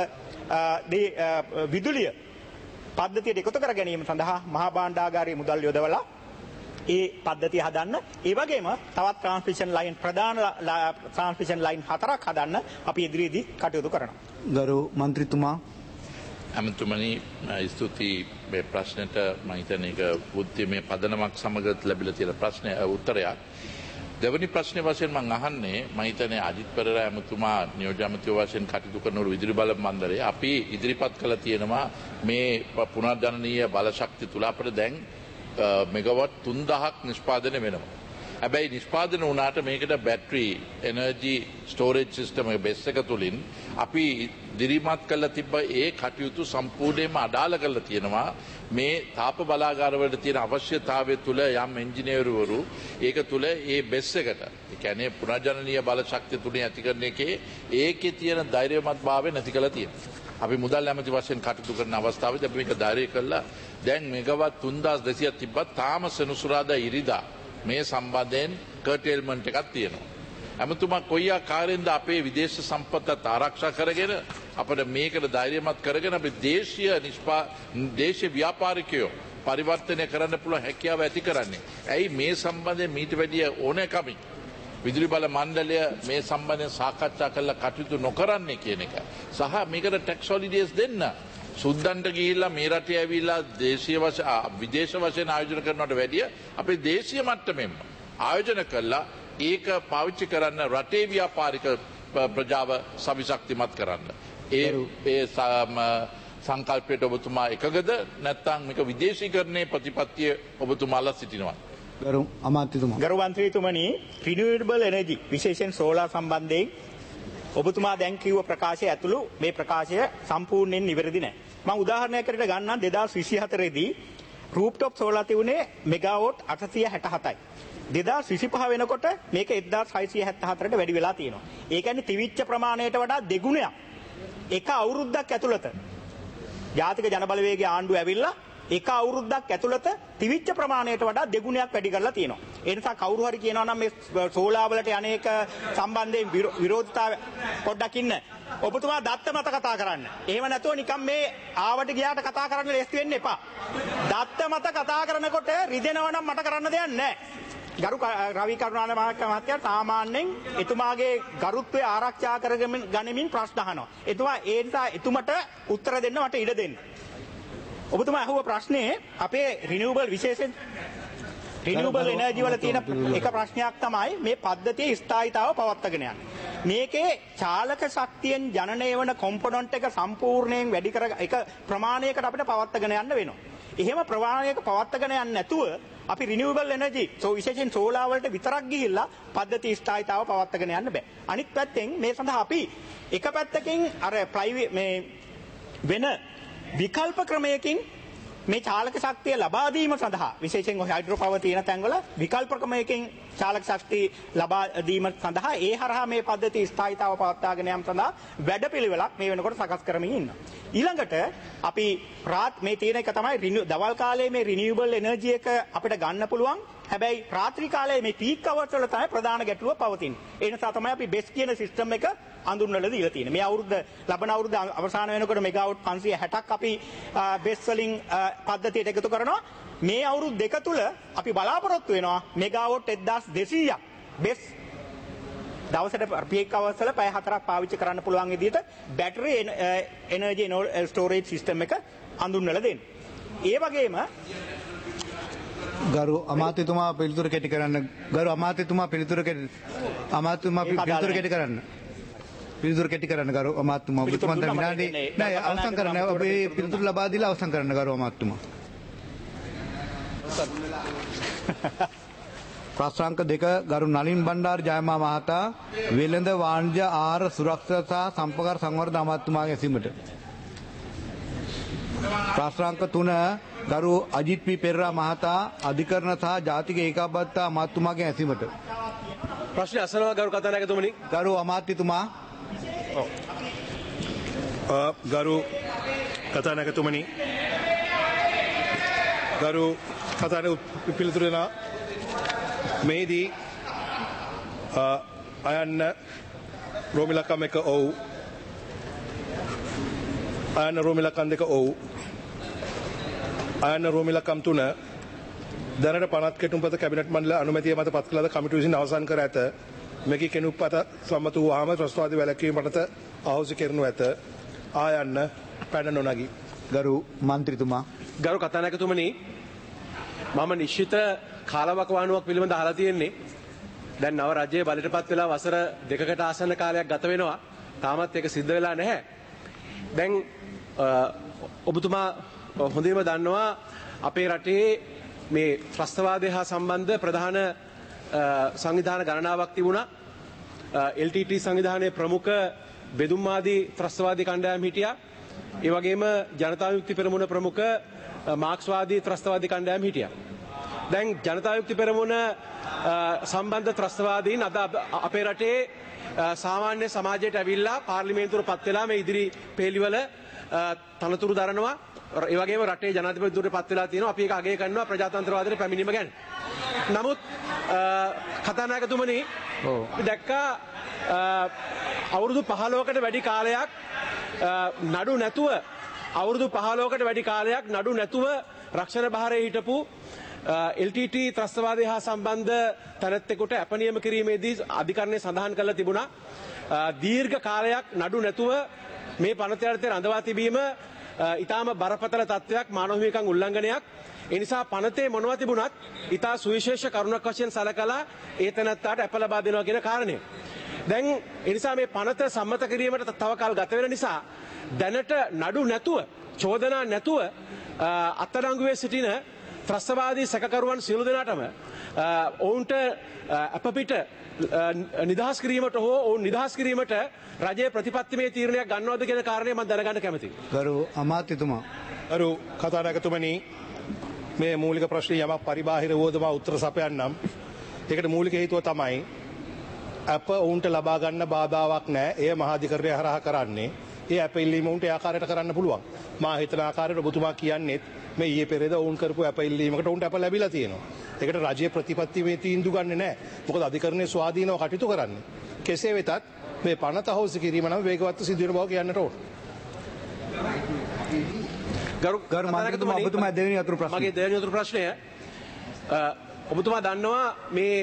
විදුලිය පද්ධතියට එකතු කර ගැනීම සඳහා මහා භාණ්ඩාගාරයේ මුදල් යොදවලා ඒ පද්ධතිය හදන්න. ඒ වගේම තවත් ට්‍රාන්ස්මිෂන් ලයින් ප්‍රධාන ට්‍රාන්ස්මිෂන් ලයින් හතරක් හදන්න අපි ඉදිරියේදී කටයුතු කරනවා. ගරු මන්ත්‍රීතුමා අමතුමනි ස්තුතියි මේ ප්‍රශ්නෙට මම හිතන්නේ ඒක බුද්ධිමය පදනමක් සමග ලැබිලා තියෙන ප්‍රශ්නය උත්තරයක්. දෙවැනි ප්‍රශ්නේ වශයෙන් මම අහන්නේ මම හිතන්නේ අජිත් පෙරේරා ඇමතුමා නියෝජ්‍ය ඇමතිව වශයෙන් කටයුතු කරන විදුලි බල මණ්ඩලය අපි ඉදිරිපත් කළා තියෙනවා මේ පුනර්ජනනීය බල ශක්තිය තුල අපිට දැන් මෙගාවට් තුන් දහසක් නිෂ්පාදනය වෙනවා. හැබැයි නිෂ්පාදන වුණාට මේකට බැටරි එනර්ජි ස්ටෝරේජ් සිස්ටම් එක බෙස් එක තුලින් අපි දිරිමත් කරලා තිබ්බ ඒ කටයුතු සම්පූර්ණයෙන්ම අඩාල කරලා තියෙනවා මේ තාප බලාගාරවලට තියෙන අවශ්‍යතාවය තුල යම් ඉංජිනේරුවරු ඒක තුල ඒ බෙස් එකට ඒ කියන්නේ පුනර්ජනනීය බල ශක්තිය තුලින් ඇති කරන එකේ ඒකේ තියෙන ධෛර්යමත් භාවය නැති කරලා තියෙනවා. අපි මුදල් ඇමති වශයෙන් කටයුතු කරන අවස්ථාවේදී අපි මේක ධෛර්ය කළා දැන් මෙගාවට් තුන්දාස් දෙසීයක් තිබ්බත් තාම සෙනසුරාදා ඉරිදා මේ සම්බන්ධයෙන් කර්ටේල්මන්ට් එකක් තියෙනවා. ඇමතුමා කොයි ආකාරයෙන්ද අපේ විදේශ සම්පත් ආරක්ෂා කරගෙන අපිට මේකට ධෛර්යමත් කරගෙන අපි දේශීය නිෂ්පා දේශීය ව්‍යාපාරිකයෝ පරිවර්තනය කරන්න පුළුවන් හැකියාව ඇති කරන්නේ. ඇයි මේ සම්බන්ධයෙන් මීට වැඩිය ඕනෑකමින් විදුලි බල මණ්ඩලය මේ සම්බන්ධයෙන් සාකච්ඡා කරලා කටයුතු නොකරන්නේ කියන එක. සහ මේකට ටැක්ස් හොලිඩේස් දෙන්න. සුද්දන්ට ගිහිල්ලා මේ රටේ ඇවිල්ලා දේශීය වශයෙන් විදේශ වශයෙන් ආයෝජන කරනවට වැඩිය අපේ දේශීය මට්ටමෙන් ආයෝජන කළා ඒක පාවිච්චි කරන්න රටේ ව්‍යාපාරික ප්‍රජාව සවිශක්තිමත් කරන්න. ඒ ඒ සංකල්පයට ඔබතුමා එකගද නැත්නම් මේක විදේශීකරණයේ ප්‍රතිපත්තිය ඔබතුමාලා සිටිනවා? ගරු අමාත්‍යතුමා. ගරු මන්ත්‍රීතුමනි රිනියුවබල් එනර්ජි විශේෂයෙන් සෝලාර් සම්බන්ධයෙන් ඔබතුමා දැන් කිව්ව ප්‍රකාශය ඇතුළු මේ ප්‍රකාශය සම්පූර්ණයෙන් නිවැරදි නැහැ. මම උදාහරණයකට ගන්නම් දෙදාස් විසිහතර දී රූප්ටොප් සෝලාර් තිබුණේ මෙගාවොට් අටසිය හැටහතයි. දෙදාස් විසිපහ වෙනකොට මේක එක්දාස් හයසිය හැත්තහතරට වැඩි වෙලා තියෙනවා. ඒ කියන්නේ තිවිච්ච ප්‍රමාණයට වඩා දෙගුණයක් එක අවුරුද්දක් ඇතුළත ජාතික ජනබලවේගයේ ආණ්ඩුව ඇවිල්ලා එක අවුරුද්දක් ඇතුළත තිවිච්ච ප්‍රමාණයට වඩා දෙගුණයක් වැඩි කරලා තියෙනවා. ඒ නිසා කවුරු හරි කියනවා නම් මේ සෝලාර් වලට අනේක සම්බන්ධයෙන් විරෝධතාවය පොඩ්ඩක් ඉන්න. ඔබතුමා දත්ත මත කතා කරන්න. එහෙම නැතුව නිකන් මේ ආවට ගියාට කතා කරන්න ලෑස්ති වෙන්න එපා. දත්ත මත කතා කරනකොට රිදෙනවා නම් මට කරන්න දෙයක් නැහැ. ගරු රවි කරුණාන මහත්මයා සාමාන්‍යයෙන් එතුමාගේ ගරුත්වය ආරක්ෂා කරගෙන ගනිමින් ප්‍රශ්න අහනවා. එතුමා ඒ නිසා එතුමට උත්තර දෙන්න මට ඉඩ දෙන්න. ඔබතුමා අහුව ප්‍රශ්නේ අපේ රිනියුබල් විශේෂයෙන් රිනියුබල් එනර්ජි වල තියෙන එක ප්‍රශ්නයක් තමයි මේ පද්ධතියේ ස්ථායීතාව පවත්වාගෙන යන්නේ. මේකේ චාලක ශක්තියෙන් ජනනය වන කොම්පොනන්ට් එක සම්පූර්ණයෙන් වැඩි කර එක ප්‍රමාණයකට අපිට පවත්වාගෙන යන්න වෙනවා. එහෙම ප්‍රමාණයක පවත්වාගෙන යන්නේ නැතුව අපි රිනියුබල් එනර්ජි සෝ විශේෂයෙන් සෝලාර් වලට විතරක් ගිහිල්ලා පද්ධති ස්ථායීතාව පවත්වාගෙන යන්න බෑ. අනිත් පැත්තෙන් මේ සඳහා අපි එක පැත්තකින් අර ප්‍රයිවේට් මේ වෙන විකල්ප ක්‍රමයකින් මේ චාලක ශක්තිය ලබා දීම සඳහා විශේෂයෙන් හයිඩ්‍රෝ පවර් තියෙන තැන්වල විකල්ප ක්‍රමයකින් චාලක ශක්තිය ලබා දීම සඳහා ඒ හරහා මේ පද්ධති ස්ථායීතාව පවත්වාගෙන යාම සඳහා වැඩපිළිවෙලක් මේ වෙනකොට සකස් කරමින් ඉන්නවා. ඊළඟට අපි රාත් මේ තියෙන එක තමයි දවල් කාලයේ මේ රිනියුබල් එනර්ජි එක අපිට ගන්න පුළුවන්. හැබැයි රාත්‍රී කාලයේ මේ පීක් අවර්ස් වල තමයි ප්‍රධාන ගැටලුව පවතින්නේ. ඒ නිසා තමයි අපි බෙස් කියන සිස්ටම් එක අඳුන්වලා දීලා තියෙන්නේ. මේ අවුරුද්ද ලබන අවුරුද්ද අවසාන වෙනකොට මෙගාවොට් පන්සිය හැටක් අපි බෙස් වලින් පද්ධතියට එකතු කරනවා. මේ අවුරුදු දෙක තුල අපි බලාපොරොත්තු වෙනවා මෙගාවොට් එක්දාස් දෙසීයක් බෙස් දවසට පීක් අවර්ස් වල පැය හතරක් පාවිච්චි කරන්න පුළුවන් විදිහට බැටරි එනර්ජි ස්ටෝරේජ් සිස්ටම් එක අඳුන්වලා දෙන්න. ඒ වගේම ගරු අමාත්‍යතුමා පිළිතුර කෙටි කරන්න. ගරු අමාත්‍යතුමා පිළිතුර කෙටි අමාත්‍යතුමා පිළිතුර කෙටි කරන්න. පිළිතුර කෙටි කරන්න ගරු අමාත්‍යතුමා. ඔබතුමා දැන් විනාඩි නෑ අවසන් කරන්න. ඔබේ පිළිතුර ලබා දීලා අවසන් කරන්න ගරු අමාත්‍යතුමා. ප්‍රශ්නාංක දෙක ගරු නලින් බණ්ඩාර ජයමා මහතා වෙළඳ වාණිජ්‍ය ආහාර සුරක්ෂා සහ සම්පකාර සංවර්ධන අමාත්‍යතුමාගේ ඇසීමට. ප්‍රශ්නාංක තුන ගරු අජිත් පී පෙරේරා මහතා අධිකරණ සහ ජාතික ඒකාබද්ධතා අමාත්‍යතුමාගේ ඇසීමට. ප්‍රශ්න අසනවා ගරු කතානායකතුමනි. ගරු අමාත්‍යතුමා. ගරු කතානායකතුමනි. ගරු කතානායක පිළිතුරු දෙනා මේදී අයන්න රෝමිලකම් එක ඔව් අයන්න රෝමිලකම් දෙක ඔව් අයන්න රෝමිලකම් තුන දැනට පනත් කෙටුම්පත කැබිනට් මණ්ඩල අනුමැතිය මත පත් කළ කමිටුව විසින් අවසන් කර ඇත. මෙකී කෙනුම්පත සම්මත වූවාම ත්‍රස්තවාදී වැළැක්වීම පනත අහෝසි කරනු ඇත. ආයන්න පැන නොනගී. ගරු මන්ත්‍රීතුමා. ගරු කතානායකතුමනි, මම නිශ්චිත කාලවකවානුවක් පිළිබඳ අහලා තියෙන්නේ. දැන් නව රජයේ බලයටපත් වෙලා වසර දෙකකට ආසන්න කාලයක් ගත වෙනවා. තාමත් ඒක සිද්ධ වෙලා නැහැ. දැන් ඔබතුමා හොඳින්ම දන්නවා අපේ රටේ මේ ත්‍රස්තවාදය හා සම්බන්ධ ප්‍රධාන සංවිධාන ගණනාවක් තිබුණා. එල් ටී ටී සංවිධානයේ ප්‍රමුඛ බෙදුම්වාදී ත්‍රස්තවාදී කණ්ඩායම් හිටියා. ඒ වගේම ජනතා විමුක්ති පෙරමුණ ප්‍රමුඛ මාක්ස්වාදී ත්‍රස්තවාදී කණ්ඩායම් හිටියා. දැන් ජනතා විමුක්ති පෙරමුණ සම්බන්ධ ත්‍රස්තවාදීන් අද අපේ රටේ සාමාන්‍ය සමාජයට ඇවිල්ලා පාර්ලිමේන්තුවට පත් වෙලා මේ ඉදිරි පේලිවල තනතුරු දරනවා. ඒ වගේම රටේ ජනාධිපතිතුමට පත් වෙලා තියෙනවා. අපි ඒක අගය කරනවා ප්‍රජාතන්ත්‍රවාදයට පැමිණීම ගැන. නමුත් කතානායකතුමනි දැක්කා අවුරුදු පහළොවකට වැඩි කාලයක් නඩු නැතුව අවුරුදු පහළොවකට වැඩි කාලයක් නඩු නැතුව රක්ෂණ භාරයේ හිටපු එල් ටී ටී ත්‍රස්තවාදය හා සම්බන්ධ තැනැත්තෙකුට අපනියම කිරීමේදී අධිකරණය සඳහන් කරලා තිබුණා. දීර්ඝ කාලයක් නඩු නැතුව මේ පනත යටතේ රඳවා තිබීම ඊටාම බරපතල තත්ත්වයක්, මානව හිමිකම් උල්ලංඝනයක්. ඒ නිසා පනතේ මොනවා තිබුණත් ඊටා සුවිශේෂ කරුණක් වශයෙන් සලකලා ඒ තැනැත්තාට අප ලබා දෙනවා කියන කාරණය. දැන් ඒ නිසා මේ පනත සම්මත කිරීමට තව කල් ගත වෙන නිසා දැනට නඩු නැතුව, චෝදනා නැතුව අත්අඩංගුවේ සිටින ත්‍රස්තවාදී සැකකරුවන් සියලු දෙනාටම ඔවුන්ට අපපිට නිදහස් කිරීමට හෝ ඔවුන් නිදහස් කිරීමට රජයේ ප්‍රතිපත්තිමය තීරණයක් ගන්නවද කියන කාරණය මම දැනගන්න කැමතියි. ගරු අමාත්‍යතුමා. ගරු කතානායකතුමනි, මේ මූලික ප්‍රශ්නේ යමක් පරිබාහිර වුවද මා උත්තර සපයන්නම්. ඒකට මූලික හේතුව තමයි අප ඔවුන්ට ලබා ගන්න බාධාවක් නැහැ. එය මහාධිකරණය හරහා කරන්නේ. ඒ අප ඉල්ලීම උන්ට ඒ ආකාරයට කරන්න පුළුවන්. මා හිතන ආකාරයට ඔබතුමා කියන්නේත් මේ ඊයේ පෙරේද ඔවුන් කරපු අප ඉල්ලීමකට උන්ට අප ලැබිලා තියෙනවා. ඒකට රජයේ ප්‍රතිපත්ති මේ තීන්දුව ගන්නෙ නැහැ. මොකද අධිකරණයේ ස්වාධීනව කටයුතු කරන්නේ. කෙසේ වෙතත් මේ පනත හවුස් කිරීම නම් වේගවත් සිදු වෙන බව කියන්නට ඕන. ගරු ගරු මන්ත්‍රීතුමා, ඔබතුමා දෙවෙනි අතුරු ප්‍රශ්නය. මගේ දෙවෙනි අතුරු ප්‍රශ්නය ඔබතුමා දන්නවා මේ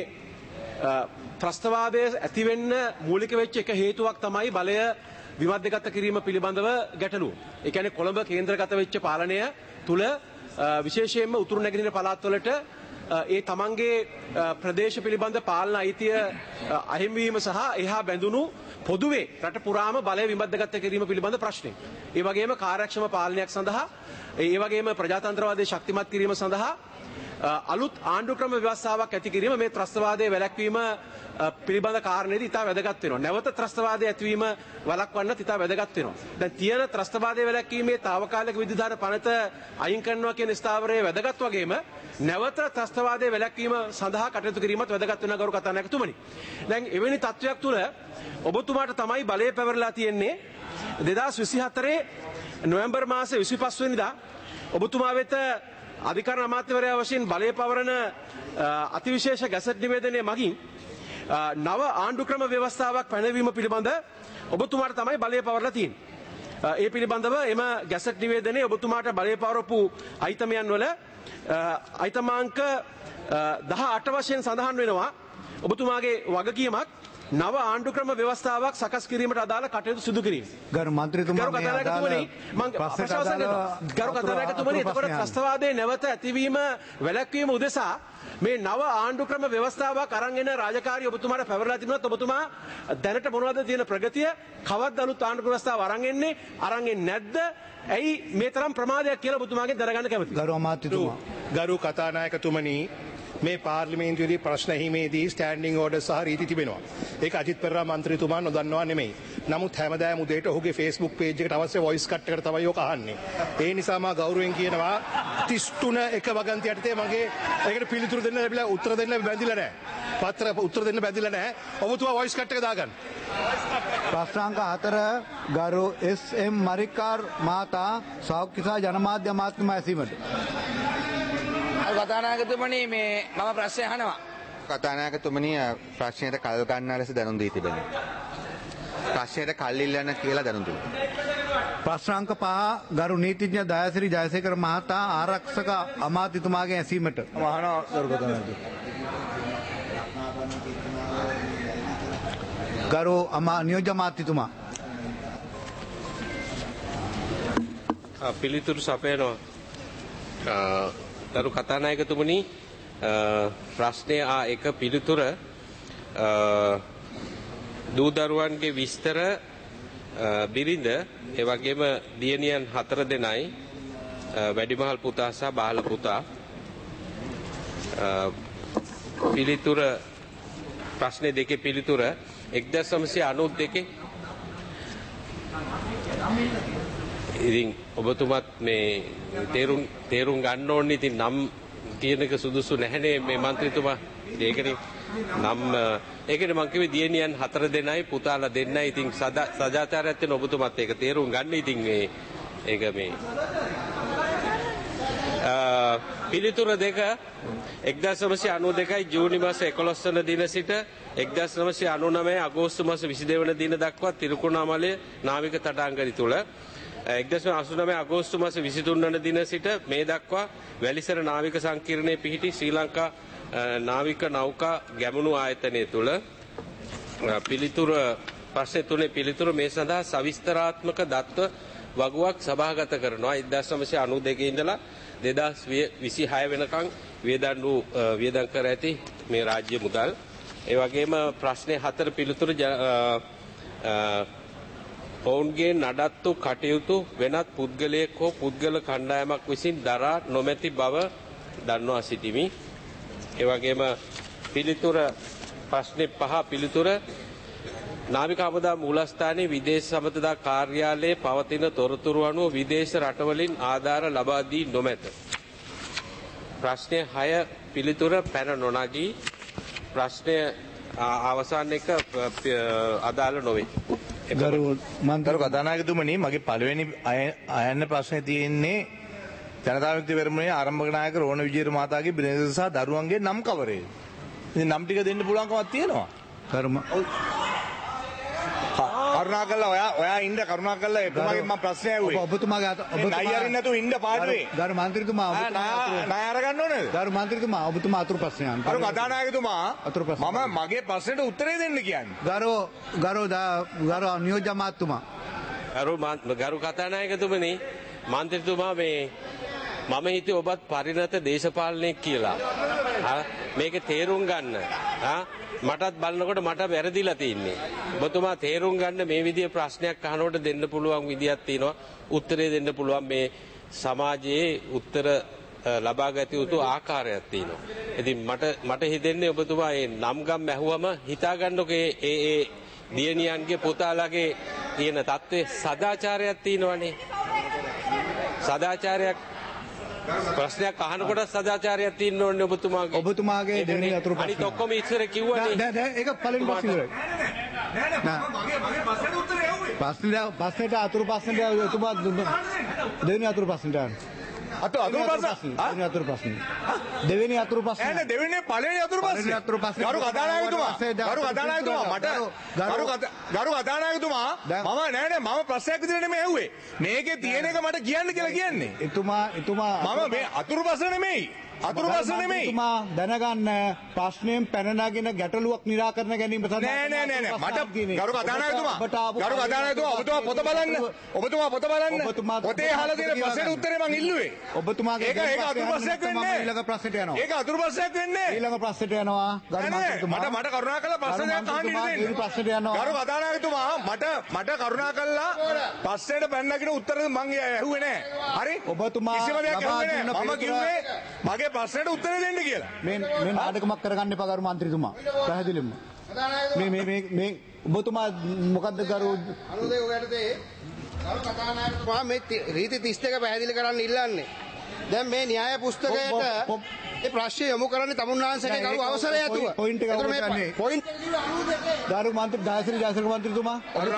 ත්‍රස්තවාදයේ ඇති වෙන්න මූලික වෙච්ච එක හේතුවක් තමයි බලය විමධ්‍යගත කිරීම පිළිබඳව ගැටලුව. ඒ කියන්නේ කොළඹ කේන්ද්‍රගත වෙච්ච පාලනය තුල විශේෂයෙන්ම උතුරු නැගෙනහිර පළාත්වලට ඒ තමන්ගේ ප්‍රදේශ පිළිබඳ පාලන අයිතිය අහිමිවීම සහ එහා බැඳුණු පොදුවේ රට පුරාම බලය විමධ්‍යගත කිරීම පිළිබඳ ප්‍රශ්නේ. ඒ වගේම කාර්යක්ෂම පාලනයක් සඳහා, ඒ වගේම ප්‍රජාතන්ත්‍රවාදයේ ශක්තිමත් කිරීම සඳහා අලුත් ආණ්ඩු ක්‍රම ව්‍යවස්ථාවක් ඇති කිරීම මේ ත්‍රස්තවාදයේ වැළැක්වීම පිළිබඳ කාරණේදී ඉතා වැදගත් වෙනවා. නැවත ත්‍රස්තවාදයේ ඇතිවීම වළක්වන්නත් ඉතා වැදගත් වෙනවා. දැන් තියෙන ත්‍රස්තවාදයේ වැළැක්වීමේ తాවකාලික විධිධාර පනත අයින් කරනවා කියන ස්ථාවරයේ වැදගත් වගේම නැවත ත්‍රස්තවාදයේ වැළැක්වීම සඳහා කටයුතු කිරීමත් වැදගත් වෙනවා ගරු කතානායකතුමනි. දැන් එවැනි තත්වයක් තුළ ඔබතුමාට තමයි බලය පැවරලා තියෙන්නේ. දෙදාස් විසිහතරේ නොවැම්බර් මාසේ විසිපස් වෙනිදා ඔබතුමා වෙත අධිකරණ අමාත්‍යවරයා වශයෙන් බලය පවරන අතිවිශේෂ ගැසට් නිවේදනය මගින් නව ආණ්ඩු ක්‍රම ව්‍යවස්ථාවක් පැනවීම පිළිබඳ ඔබතුමාට තමයි බලය පවරලා තියෙන්නේ. ඒ පිළිබඳව එම ගැසට් නිවේදනයේ ඔබතුමාට බලය පවරපු අයිතමයන් වල අයිතමාංක දහ අට වශයෙන් සඳහන් වෙනවා ඔබතුමාගේ වගකීමක් නව ආණ්ඩු ක්‍රම ව්‍යවස්ථාවක් සකස් කිරීමට අදාළ කටයුතු සිදු කිරීම. ගරු මන්ත්‍රීතුමා, ගරු කතානායකතුමනි, මම ගරු කතානායකතුමනි, එතකොට ත්‍රස්තවාදයේ නැවත ඇතිවීම වැළැක්වීම උදෙසා මේ නව ආණ්ඩු ක්‍රම ව්‍යවස්ථාවක් අරන් එන රාජකාරිය ඔබතුමාට පැවරලා තිබුණත් ඔබතුමා දැනට මොනවද තියෙන ප්‍රගතිය? කවද්ද අලුත් ආණ්ඩු ව්‍යවස්ථාව අරන් එන්නේ? අරන් එන්නේ නැද්ද? ඇයි මේ තරම් ප්‍රමාදයක් කියලා ඔබතුමාගෙන් දැනගන්න කැමතියි. ගරු අමාත්‍යතුමා. ගරු කතානායකතුමනි, මේ පාර්ලිමේන්තුවේදී ප්‍රශ්න ඇහිීමේදී ස්ටෑන්ඩින් ඕඩර් සහ රීති තිබෙනවා. ඒක අජිත් පෙරේරා මන්ත්‍රීතුමා නොදන්නවා නෙමෙයි. නමුත් හැමදාම උදේට ඔහුගේ Facebook page එකට අවශ්‍ය voice cut එකට තමයි ඔක අහන්නේ. ඒ නිසා මා ගෞරවයෙන් කියනවා තිස් තුන එක වගන්ති යටතේ මගේ ඒකට පිළිතුරු දෙන්න ලැබිලා උත්තර දෙන්න බැඳිලා නැහැ. පත්‍ර උත්තර දෙන්න බැඳිලා නැහැ. ඔබතුමා voice cut එක දාගන්න. ප්‍රශ්නාංක හතර ගරු එස් එම් මරිකාර් මහතා සෞඛ්‍ය සහ ජනමාධ්‍ය අමාත්‍යතුමා ඇසීමට. කතානායකතුමනි, මේ මම ප්‍රශ්නය අහනවා. කතානායකතුමනි, ප්‍රශ්නයට කල් ගන්නා ලෙස දැනුම් දී තිබෙනවා. ප්‍රශ්නයට කල් ඉල්ලන්න කියලා දැනුම් දුන්නා. ප්‍රශ්නාංක පහ ගරු නීතිඥ දයාසිරි ජයසේකර මහතා ආරක්ෂක අමාත්‍යතුමාගෙන් ඇසීමට. මම අහනවා ගරු කතානායකතුමනි. ගරු අමා නියෝජ්‍ය අමාත්‍යතුමා. පිළිතුරු සපයනවා. ගරු කතානායකතුමනි, ප්‍රශ්නය ආ එක පිළිතුර දූ දරුවන්ගේ විස්තර බිරිඳ ඒ වගේම දියණියන් හතර දෙනයි වැඩිමහල් පුතා සහ බාල පුතා පිළිතුර ප්‍රශ්න දෙකේ පිළිතුර එක්දහස් නවසිය අනූ දෙකේ ඉතින් ඔබතුමත් මේ තේරුම් තේරුම් ගන්න ඕනේ ඉතින් නම් තියෙනක සුදුසු නැහැනේ මේ മന്ത്രിතුමා ඒකනේ නම් ඒකනේ මං කිව්වේ දියණියන් හතර දෙනයි පුතාලා දෙන්නයි ඉතින් සදාචාරයත් වෙන ඔබතුමත් ඒක තේරුම් ගන්න ඉතින් මේ ඒක මේ පිළිතුර දෙක එක්දහස් නවසිය අනූ දෙකයි ජූනි මාස එකොළොස් වන දින සිට එක්දහස් නවසිය අනූ නවය අගෝස්තු මාස විසිදෙක වන දින දක්වා තිරිකුණාමලය නාවික තටාංගරි තුල එක්දහස් නවසිය අනූ නවය අගෝස්තු මාස විසිතුන් වන දින සිට මේ දක්වා වැලිසර නාවික සංකීර්ණයේ පිහිටි ශ්‍රී ලංකා නාවික නෞකා ගැමුණු ආයතනය තුල පිළිතුර ප්‍රශ්න තුනේ පිළිතුර මේ සඳහා සවිස්තරාත්මක දත්ත වගුවක් සභාගත කරනවා එක්දහස් නවසිය අනූ දෙකේ ඉඳලා දෙදහස් විසිහය වෙනකන් වියදම් වූ වියදම් කර ඇති මේ රාජ්‍ය මුදල් ඒ වගේම ප්‍රශ්නේ හතර පිළිතුර ඔවුන්ගේ නඩත්තු කටයුතු වෙනත් පුද්ගලයෙක් හෝ පුද්ගල කණ්ඩායමක් විසින් දරා නොමැති බව දන්වා සිටිමි. ඒ වගේම පිළිතුර ප්‍රශ්නේ පහ පිළිතුර නාවික හමුදා මූලස්ථානයේ විදේශ සම්බන්ධතා කාර්යාලයේ පවතින තොරතුරු අනුව විදේශ රටවලින් ආධාර ලබා දී නොමැත. ප්‍රශ්නය හය පිළිතුර පැන නොනගී ප්‍රශ්නය අවසාන එක අදාළ නොවේ. ගරු මන්තර කතානායකතුමනි මගේ පළවෙනි අයන්න ප්‍රශ්නේ තියෙන්නේ ජනතා විමුක්ති පෙරමුණේ ආරම්භක නායක රෝණ විජේර මහතාගේ බිරිඳ සහ දරුවන්ගේ නම් කවරේද? ඉතින් නම් ටික දෙන්න පුළුවන්කමක් තියෙනවා. කර්ම කරුණාකරලා ඔයා ඔයා ඉන්න කරුණාකරලා එතුමාගෙන් මම ප්‍රශ්නය ඇහුවේ. ඔබතුමාගේ ඔබතුමා නයි අරින්න නැතුව ඉන්න පාඩුවේ. ගරු මන්ත්‍රීතුමා ඔබතුමා නයි අරගන්න ඕනේද? ගරු මන්ත්‍රීතුමා ඔබතුමා අතුරු ප්‍රශ්නය අහන්න. ගරු කතානායකතුමා මම මගේ ප්‍රශ්නෙට උත්තරේ දෙන්න කියන්නේ. ගරු ගරු ගරු නියෝජ්‍ය අමාත්‍යතුමා. ගරු ගරු කතානායකතුමනි මන්ත්‍රීතුමා මේ මම හිතුවේ ඔබත් පරිණත දේශපාලනයක් කියලා. මේක තේරුම් ගන්න. මටත් බලනකොට මට වැරදිලා තින්නේ. ඔබතුමා තේරුම් ගන්න මේ විදිහේ ප්‍රශ්නයක් අහනකොට දෙන්න පුළුවන් විදියක් තියෙනවා. උත්තරේ දෙන්න පුළුවන් මේ සමාජයේ උත්තර ලබා ගත යුතු ආකාරයක් තියෙනවා. ඉතින් මට මට හිතෙන්නේ ඔබතුමා මේ නම් ගම් ඇහුවම හිතා ගන්නකෝ ඒ ඒ දියණියන්ගේ පුතාලාගේ තියෙන தત્ත්වයේ සදාචාරයක් තියෙනවනේ. සදාචාරයක් ප්‍රශ්නයක් අහනකොට සදාචාරයක් තියෙන්න ඕනේ ඔබතුමාගේ. ඔබතුමාගේ දෙවෙනි අතුරු ප්‍රශ්න. අනිත් ඔක්කොම ඉස්සර කිව්වනේ. නෑ නෑ ඒක පළවෙනි ප්‍රශ්නේ ඉවරයි. නෑ මගේ මගේ ප්‍රශ්නෙට උත්තරේ ඇහුවේ. ප්‍රශ්නේ ප්‍රශ්නෙට අතුරු ප්‍රශ්නෙට ඔබතුමා දෙවෙනි අතුරු ප්‍රශ්නට යන්න. අත අතුරු ප්‍රශ්න. දෙවෙනි අතුරු ප්‍රශ්න. දෙවෙනි අතුරු ප්‍රශ්න. නෑ නෑ දෙවෙනි පළවෙනි අතුරු ප්‍රශ්න. පළවෙනි අතුරු ප්‍රශ්න. ගරු කතානායකතුමා. ගරු කතානායකතුමා මට ගරු ගරු කතානායකතුමා මම නෑ නෑ මම ප්‍රශ්නයක් විදිහට නෙමෙයි ඇහුවේ. මේකේ තියෙන එක මට කියන්න කියලා කියන්නේ. එතුමා එතුමා මම මේ අතුරු ප්‍රශ්න නෙමෙයි. අතුරු ප්‍රශ්න නෙමෙයි. එතුමා දැනගන්න ප්‍රශ්නයෙන් පැන නගින ගැටලුවක් निराකරණ ගැනීම සඳහා නෑ නෑ නෑ නෑ මට ගරු කතානායකතුමා ගරු කතානායකතුමා ඔබතුමා පොත බලන්න. ඔබතුමා පොත බලන්න. පොතේ අහලා තියෙන ප්‍රශ්නෙට උත්තරේ මං ඉල්ලුවේ. ඔබතුමාගේ ඒක ඒක අතුරු ප්‍රශ්නයක් වෙන්නේ. ඊළඟ ප්‍රශ්නෙට යනවා. ඒක අතුරු ප්‍රශ්නයක් වෙන්නේ. ඊළඟ ප්‍රශ්නෙට යනවා. ගරු මන්ත්‍රීතුමා මට මට කරුණාකරලා ප්‍රශ්න දෙකක් අහන්න ඉන්න දෙන්න. ඊළඟ ප්‍රශ්නෙට යනවා. ගරු කතානායකතුමා මට මට කරුණාකරලා ප්‍රශ්නෙට පැන නගින උත්තරේ මං ඇහුවේ නෑ. හරි? ඔබතුමා කිසිම දෙයක් ඇහුවේ නෑ. මම කිව්වේ මගේ ප්‍රශ්නෙට උත්තරේ දෙන්න කියලා. මේ මේ නාටකමක් කරගන්න එපා ගරු මන්ත්‍රීතුමා. පැහැදිලිවම. මේ මේ මේ මේ ඔබතුමා මොකද්ද ගරු අනුදේ ඔයාලට ගරු කතානායකතුමා මේ රීති තිස් දෙක පැහැදිලි කරන්න ඉල්ලන්නේ. දැන් මේ න්‍යාය පුස්තකයට ඒ ප්‍රශ්න යොමු කරන්නේ තමුන්නාන්සේගේ ගරු අවසරය ඇතුව. පොයින්ට් එක ඔබතුමාගේ පොයින්ට් ගරු මන්ත්‍රී ජයශ්‍රී ජයශ්‍රී මන්ත්‍රීතුමා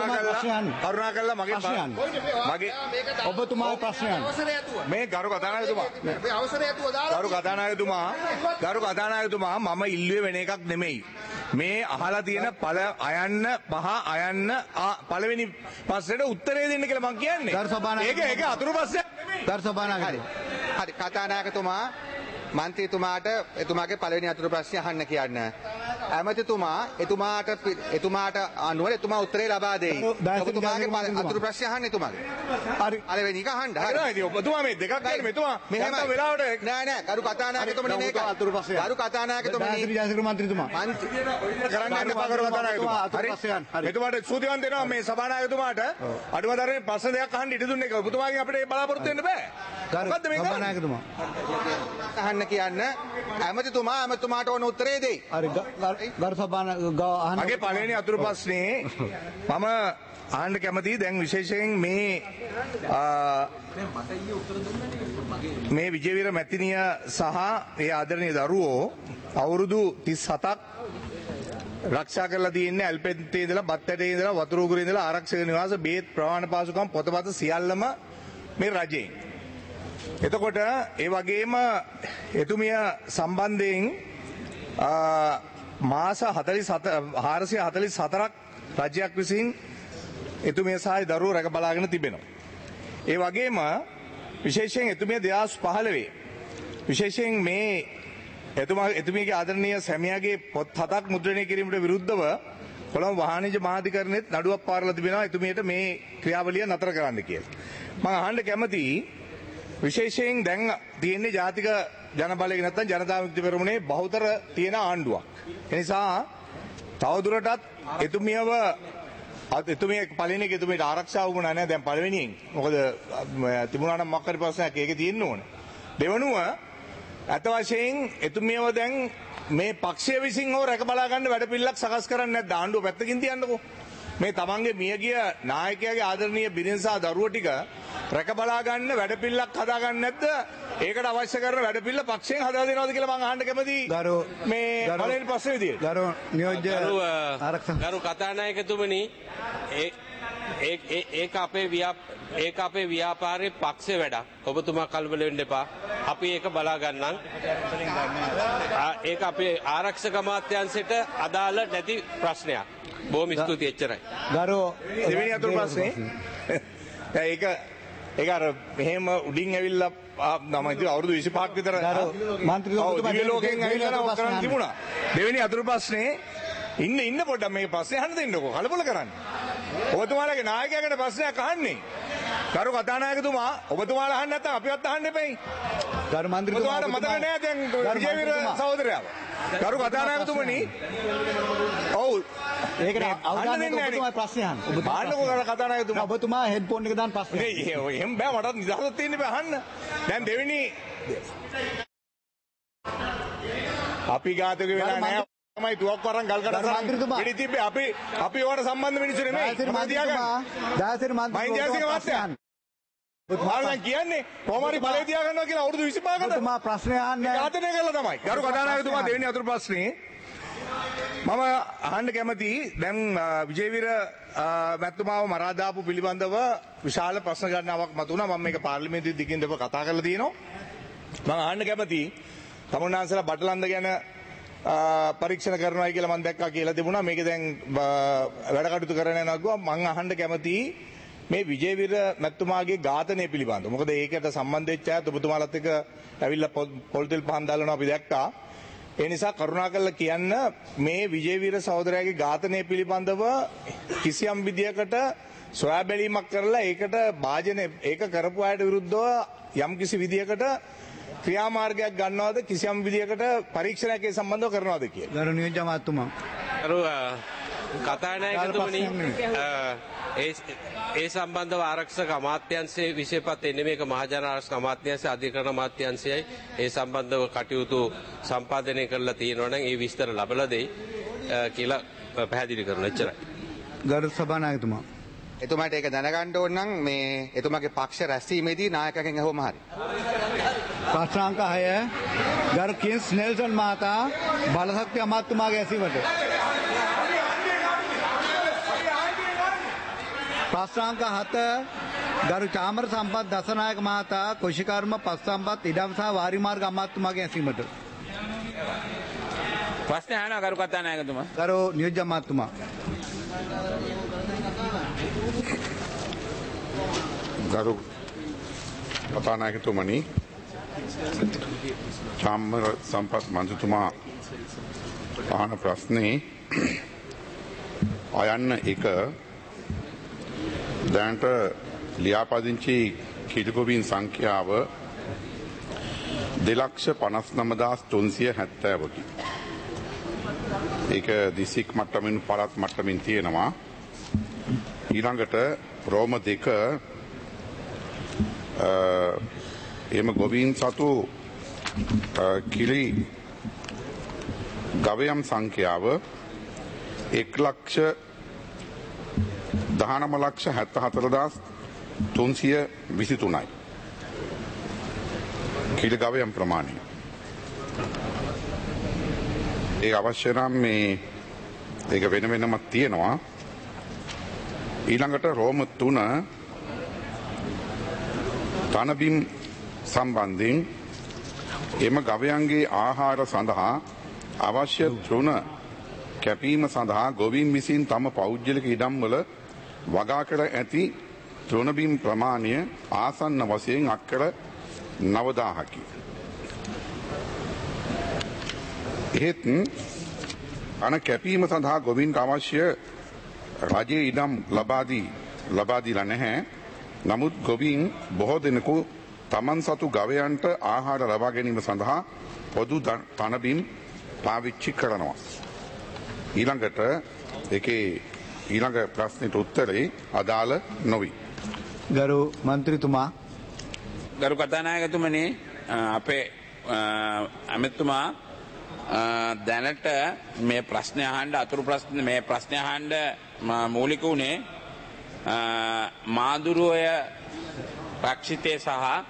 කරුණාකරලා මගේ මගේ ඔබතුමාගේ ප්‍රශ්නය මේ ගරු කතානායකතුමා මේ අවසරය ඇතුව දාලා ගරු කතානායකතුමා ගරු කතානායකතුමා මම ඉල්ලුවේ වෙන එකක් නෙමෙයි. මේ අහලා තියෙන පළ අයන්න පහ අයන්න පළවෙනි ප්‍රශ්නෙට උත්තරේ දෙන්න කියලා මං කියන්නේ. ඒක ඒක අතුරු ප්‍රශ්නයක් නෙමෙයි. ගරු සභානායකතුමා හරි කතානායකතුමා මන්ත්‍රීතුමාට එතුමාගේ පළවෙනි අතුරු ප්‍රශ්නය අහන්න කියන්න. ඇමතිතුමා එතුමාට එතුමාට අනුව එතුමා උත්තරේ ලබා දෙයි. ඔබතුමාගේ අතුරු ප්‍රශ්නය අහන්න එතුමාගේ. හරි. පළවෙනි එක අහන්න. හරි. හරි. ඔබතුමා මේ දෙකක් ගන්න මෙතුමා මෙහෙම වෙලාවට නෑ නෑ ගරු කතානායකතුමනි මේක අතුරු ප්‍රශ්නය. ගරු කතානායකතුමනි ජයශ්‍රී මන්ත්‍රීතුමා. කරන්න එපා ගරු කතානායකතුමා. අතුරු ප්‍රශ්නයන්. හරි. එතුමාට සූතිවන් දෙනවා මේ සභානායකතුමාට අඩුවතරේ ප්‍රශ්න දෙකක් අහන්න ඉඩ දුන්නේ. ඔබතුමාගෙන් අපිට බලාපොරොත්තු වෙන්න බෑ. මොකද්ද මේක? සභානායකතුමා. අහන්න කියන්න ඇමතිතුමා ඇමතුමාට ඕන උත්තරේ දෙයි. හරි ගරු සභාන අහන්න. මගේ පළවෙනි අතුරු ප්‍රශ්නේ මම අහන්න කැමතියි දැන් විශේෂයෙන් මේ මේ විජේවීර මැතිනිය සහ ඒ ආදරණීය දරුවෝ අවුරුදු තිස් හතක් රක්ෂා කරලා තියෙන්නේ ඇල්පෙත්තේ ඉඳලා බත්තටේ ඉඳලා වතුර උගුරේ ඉඳලා ආරක්ෂක නිවාස බේත් ප්‍රවාහන පාසුකම් පොතපත සියල්ලම මේ රජයෙන්. එතකොට ඒ වගේම එතුමිය සම්බන්ධයෙන් මාස හාරසිය හතළිස් හතරක් රජයක් විසින් එතුමිය සහ දරුවෝ රැක බලාගෙන තිබෙනවා. ඒ වගේම විශේෂයෙන් එතුමිය දෙදහස් පහළොවේ විශේෂයෙන් මේ එතුමා එතුමියගේ ආදරණීය සැමියාගේ පොත් හතක් මුද්‍රණය කිරීමට විරුද්ධව කොළඹ වාණිජ්‍ය මහාධිකරණෙත් නඩුවක් පාරලා තිබෙනවා එතුමියට මේ ක්‍රියාවලිය නතර කරන්න කියලා. මම අහන්න කැමතියි විශේෂයෙන් දැන් තියෙන්නේ ජාතික ජනබලය නැත්නම් ජනතා විමුක්ති පෙරමුණේ බහුතර තියෙන ආණ්ඩුවක්. ඒ නිසා තවදුරටත් එතුමියව එතුමිය පළවෙනි එක එතුමියට ආරක්ෂාව වුණා නෑ දැන් පළවෙනියෙන්. මොකද තිබුණා නම් මොකක් හරි ප්‍රශ්නයක් ඒකේ තියෙන්න ඕන. දෙවනුව අත වශයෙන් එතුමියව දැන් මේ පක්ෂය විසින් හෝ රැක බලා ගන්න වැඩපිළිවෙලක් සකස් කරන්නේ නැද්ද? ආණ්ඩුව පැත්තකින් තියන්නකෝ. මේ තමන්ගේ මියගිය නායකයාගේ ආදරණීය බිරිඳ සහ දරුවෝ ටික රැක බලා ගන්න වැඩපිළිවෙලක් හදා ගන්න නැද්ද? ඒකට අවශ්‍ය කරන වැඩපිළිවෙල පක්ෂයෙන් හදා දෙනවද කියලා මම අහන්න කැමතියි. ගරු මේ පළවෙනි ප්‍රශ්නේ විදියට. ගරු නියෝජ්‍ය ආරක්ෂක ගරු කතානායකතුමනි ඒ ඒක අපේ ව්‍යාප ඒක අපේ ව්‍යාපාරයේ පක්ෂේ වැඩක්. ඔබතුමා කලබල වෙන්න එපා. අපි ඒක බලා ගන්නම්. ඒක අපේ ආරක්ෂක අමාත්‍යාංශයට අදාළ නැති ප්‍රශ්නයක්. බොහොම ස්තුතියි එච්චරයි. ගරු දෙවෙනි අතුරු ප්‍රශ්නේ. ඒක ඒක අර මෙහෙම උඩින් ඇවිල්ලා මම ඉතින් අවුරුදු විසිපහක් විතර මන්ත්‍රීතුමා ලෝකෙන් ඇවිල්ලා කරන් තිබුණා. දෙවෙනි අතුරු ප්‍රශ්නේ ඉන්න ඉන්න පොඩ්ඩක් මේ ප්‍රශ්නේ අහන්න දෙන්නකෝ. කලබල කරන්නේ. ඔබතුමාලගේ නායකයාට ප්‍රශ්නයක් අහන්නේ. ගරු කතානායකතුමා ඔබතුමාලා අහන්න නැත්නම් අපිවත් අහන්න එපෙයි. ගරු මන්ත්‍රීතුමා ඔබතුමාට මතක නෑ දැන් විජේවීර සහෝදරයා. ගරු කතානායකතුමනි. ඔව්. ඒකට අවධානය ඔබතුමා ප්‍රශ්න අහන්න. ඔබතුමා අහන්නකෝ ගරු කතානායකතුමා. ඔබතුමා හෙඩ්ෆෝන් එක දාන්න ප්‍රශ්න. නේ එහෙම බෑ මටත් නිදහසක් තියෙන්න බෑ අහන්න. දැන් දෙවෙනි අපි ඝාතක වෙලා නෑ. තමයි තුවක් වරන් ගල් කඩ ඉඩි තිබ්බේ අපි අපි ඕවට සම්බන්ධ මිනිස්සු නෙමෙයි. දාසිරි මන්ත්‍රීතුමා මම කියන්නේ කොහොම හරි බලය තියා ගන්නවා කියලා අවුරුදු විසිපහකට ඔබතුමා ප්‍රශ්නේ අහන්නේ ඝාතනය කළා තමයි. ගරු කතානායකතුමා දෙවෙනි අතුරු ප්‍රශ්නේ මම අහන්න කැමතියි දැන් විජේවීර මැතිතුමාව මරා දාපු පිළිබඳව විශාල ප්‍රශ්න ගණනාවක් මතුණා. මම මේක පාර්ලිමේන්තුවේ දිගින් දෙප කතා කරලා තියෙනවා. මම අහන්න කැමතියි තමුන්නාන්සලා බටලන්ද ගැන පරීක්ෂණ කරනවා කියලා මම දැක්කා කියලා තිබුණා. මේක දැන් වැඩ කටයුතු කරගෙන යනකොට මම අහන්න කැමතියි මේ විජේවීර මැතිතුමාගේ ඝාතනය පිළිබඳව. මොකද ඒකට සම්බන්ධ වෙච්ච අය ඔබතුමාලත් එක්ක ඇවිල්ලා පොල් තෙල් පහන් දාලනවා අපි දැක්කා. ඒ නිසා කරුණාකරලා කියන්න මේ විජේවීර සහෝදරයාගේ ඝාතනය පිළිබඳව කිසියම් විදියකට සොයා බැලීමක් කරලා ඒකට භාජන ඒක කරපු අයට විරුද්ධව යම් කිසි විදියකට ක්‍රියාමාර්ගයක් ගන්නවද කිසියම් විදියකට පරීක්ෂණයක් ඒ සම්බන්ධව කරනවද කියලා. ගරු නියෝජ්‍ය අමාත්‍යතුමා. ගරු කතානායකතුමනි ඒ ඒ සම්බන්ධව ආරක්ෂක අමාත්‍යාංශයේ විශේෂපත් එන්නේ මේක මහජන ආරක්ෂක අමාත්‍යාංශයේ අධිකරණ අමාත්‍යාංශයයි ඒ සම්බන්ධව කටයුතු සම්පාදනය කරලා තියෙනවා නම් ඒ විස්තර ලැබලා දෙයි කියලා පැහැදිලි කරනවා. එච්චරයි. ගරු සභානායකතුමා. එතුමාට ඒක දැනගන්න ඕන නම් මේ එතුමාගේ පක්ෂ රැස්වීමේදී නායකයන්ගෙන් අහුවම හරි. ප්‍රශ්නාංක හය ගරු කින්ස් නෙල්සන් මහතා බලශක්ති අමාත්‍යතුමාගේ ඇසීමට. ප්‍රශ්නාංක හත ගරු චාමර සම්පත් දසනායක මහතා කුෂිකර්ම පස් සම්පත් ඉඩම් සහ වාරිමාර්ග අමාත්‍යතුමාගේ ඇසීමට. ප්‍රශ්න අහනවා ගරු කතානායකතුමා. ගරු නියෝජ්‍ය අමාත්‍යතුමා. ගරු කතානායකතුමනි චාමර සම්පත් මන්ත්‍රීතුමා අහන ප්‍රශ්නේ අයන්න එක දැනට ලියාපදිංචි කිරිපොවින් සංඛ්‍යාව දෙලක්ෂ පනස් නමදාස් තුන්සිය හැත්තෑවකි. ඒක දිසික් මට්ටමින් පළාත් මට්ටමින් තියෙනවා. ඊළඟට රෝම දෙක එම ගොවීන් සතු කිරි ගවයම් සංඛ්‍යාව එක් ලක්ෂ දහනම ලක්ෂ හැත්ත හතරදාස් තුන්සිය විසි තුනයි. කිරි ගවයම් ප්‍රමාණය. ඒ අවශ්‍ය නම් මේ ඒක වෙන වෙනම තියෙනවා. ඊළඟට රෝම තුන තනබිම් සම්බන්ධයෙන් එම ගවයන්ගේ ආහාර සඳහා අවශ්‍ය තෘණ කැපීම සඳහා ගොවීන් විසින් තම පෞද්ගලික ඉඩම්වල වගා කර ඇති තෘණබිම් ප්‍රමාණය ආසන්න වශයෙන් අක්කර නවදාහකි. එහෙත් අන කැපීම සඳහා ගොවීන්ට අවශ්‍ය රජයේ ඉඩම් ලබාදී ලබාදීලා නැහැ. නමුත් ගොවීන් බොහෝ දෙනෙකු තමන් සතු ගවයන්ට ආහාර ලබා ගැනීම සඳහා පොදු තනබිම් පාවිච්චි කරනවා. ඊළඟට එකේ ඊළඟ ප්‍රශ්නෙට උත්තරේ අදාළ නොවි. ගරු මන්ත්‍රීතුමා ගරු කතානායකතුමනි අපේ ඇමතුමා දැනට මේ ප්‍රශ්නය අහන්න අතුරු ප්‍රශ්න මේ ප්‍රශ්නය අහන්න මූලික වුණේ මාදුරුවය රක්ෂිතය සහ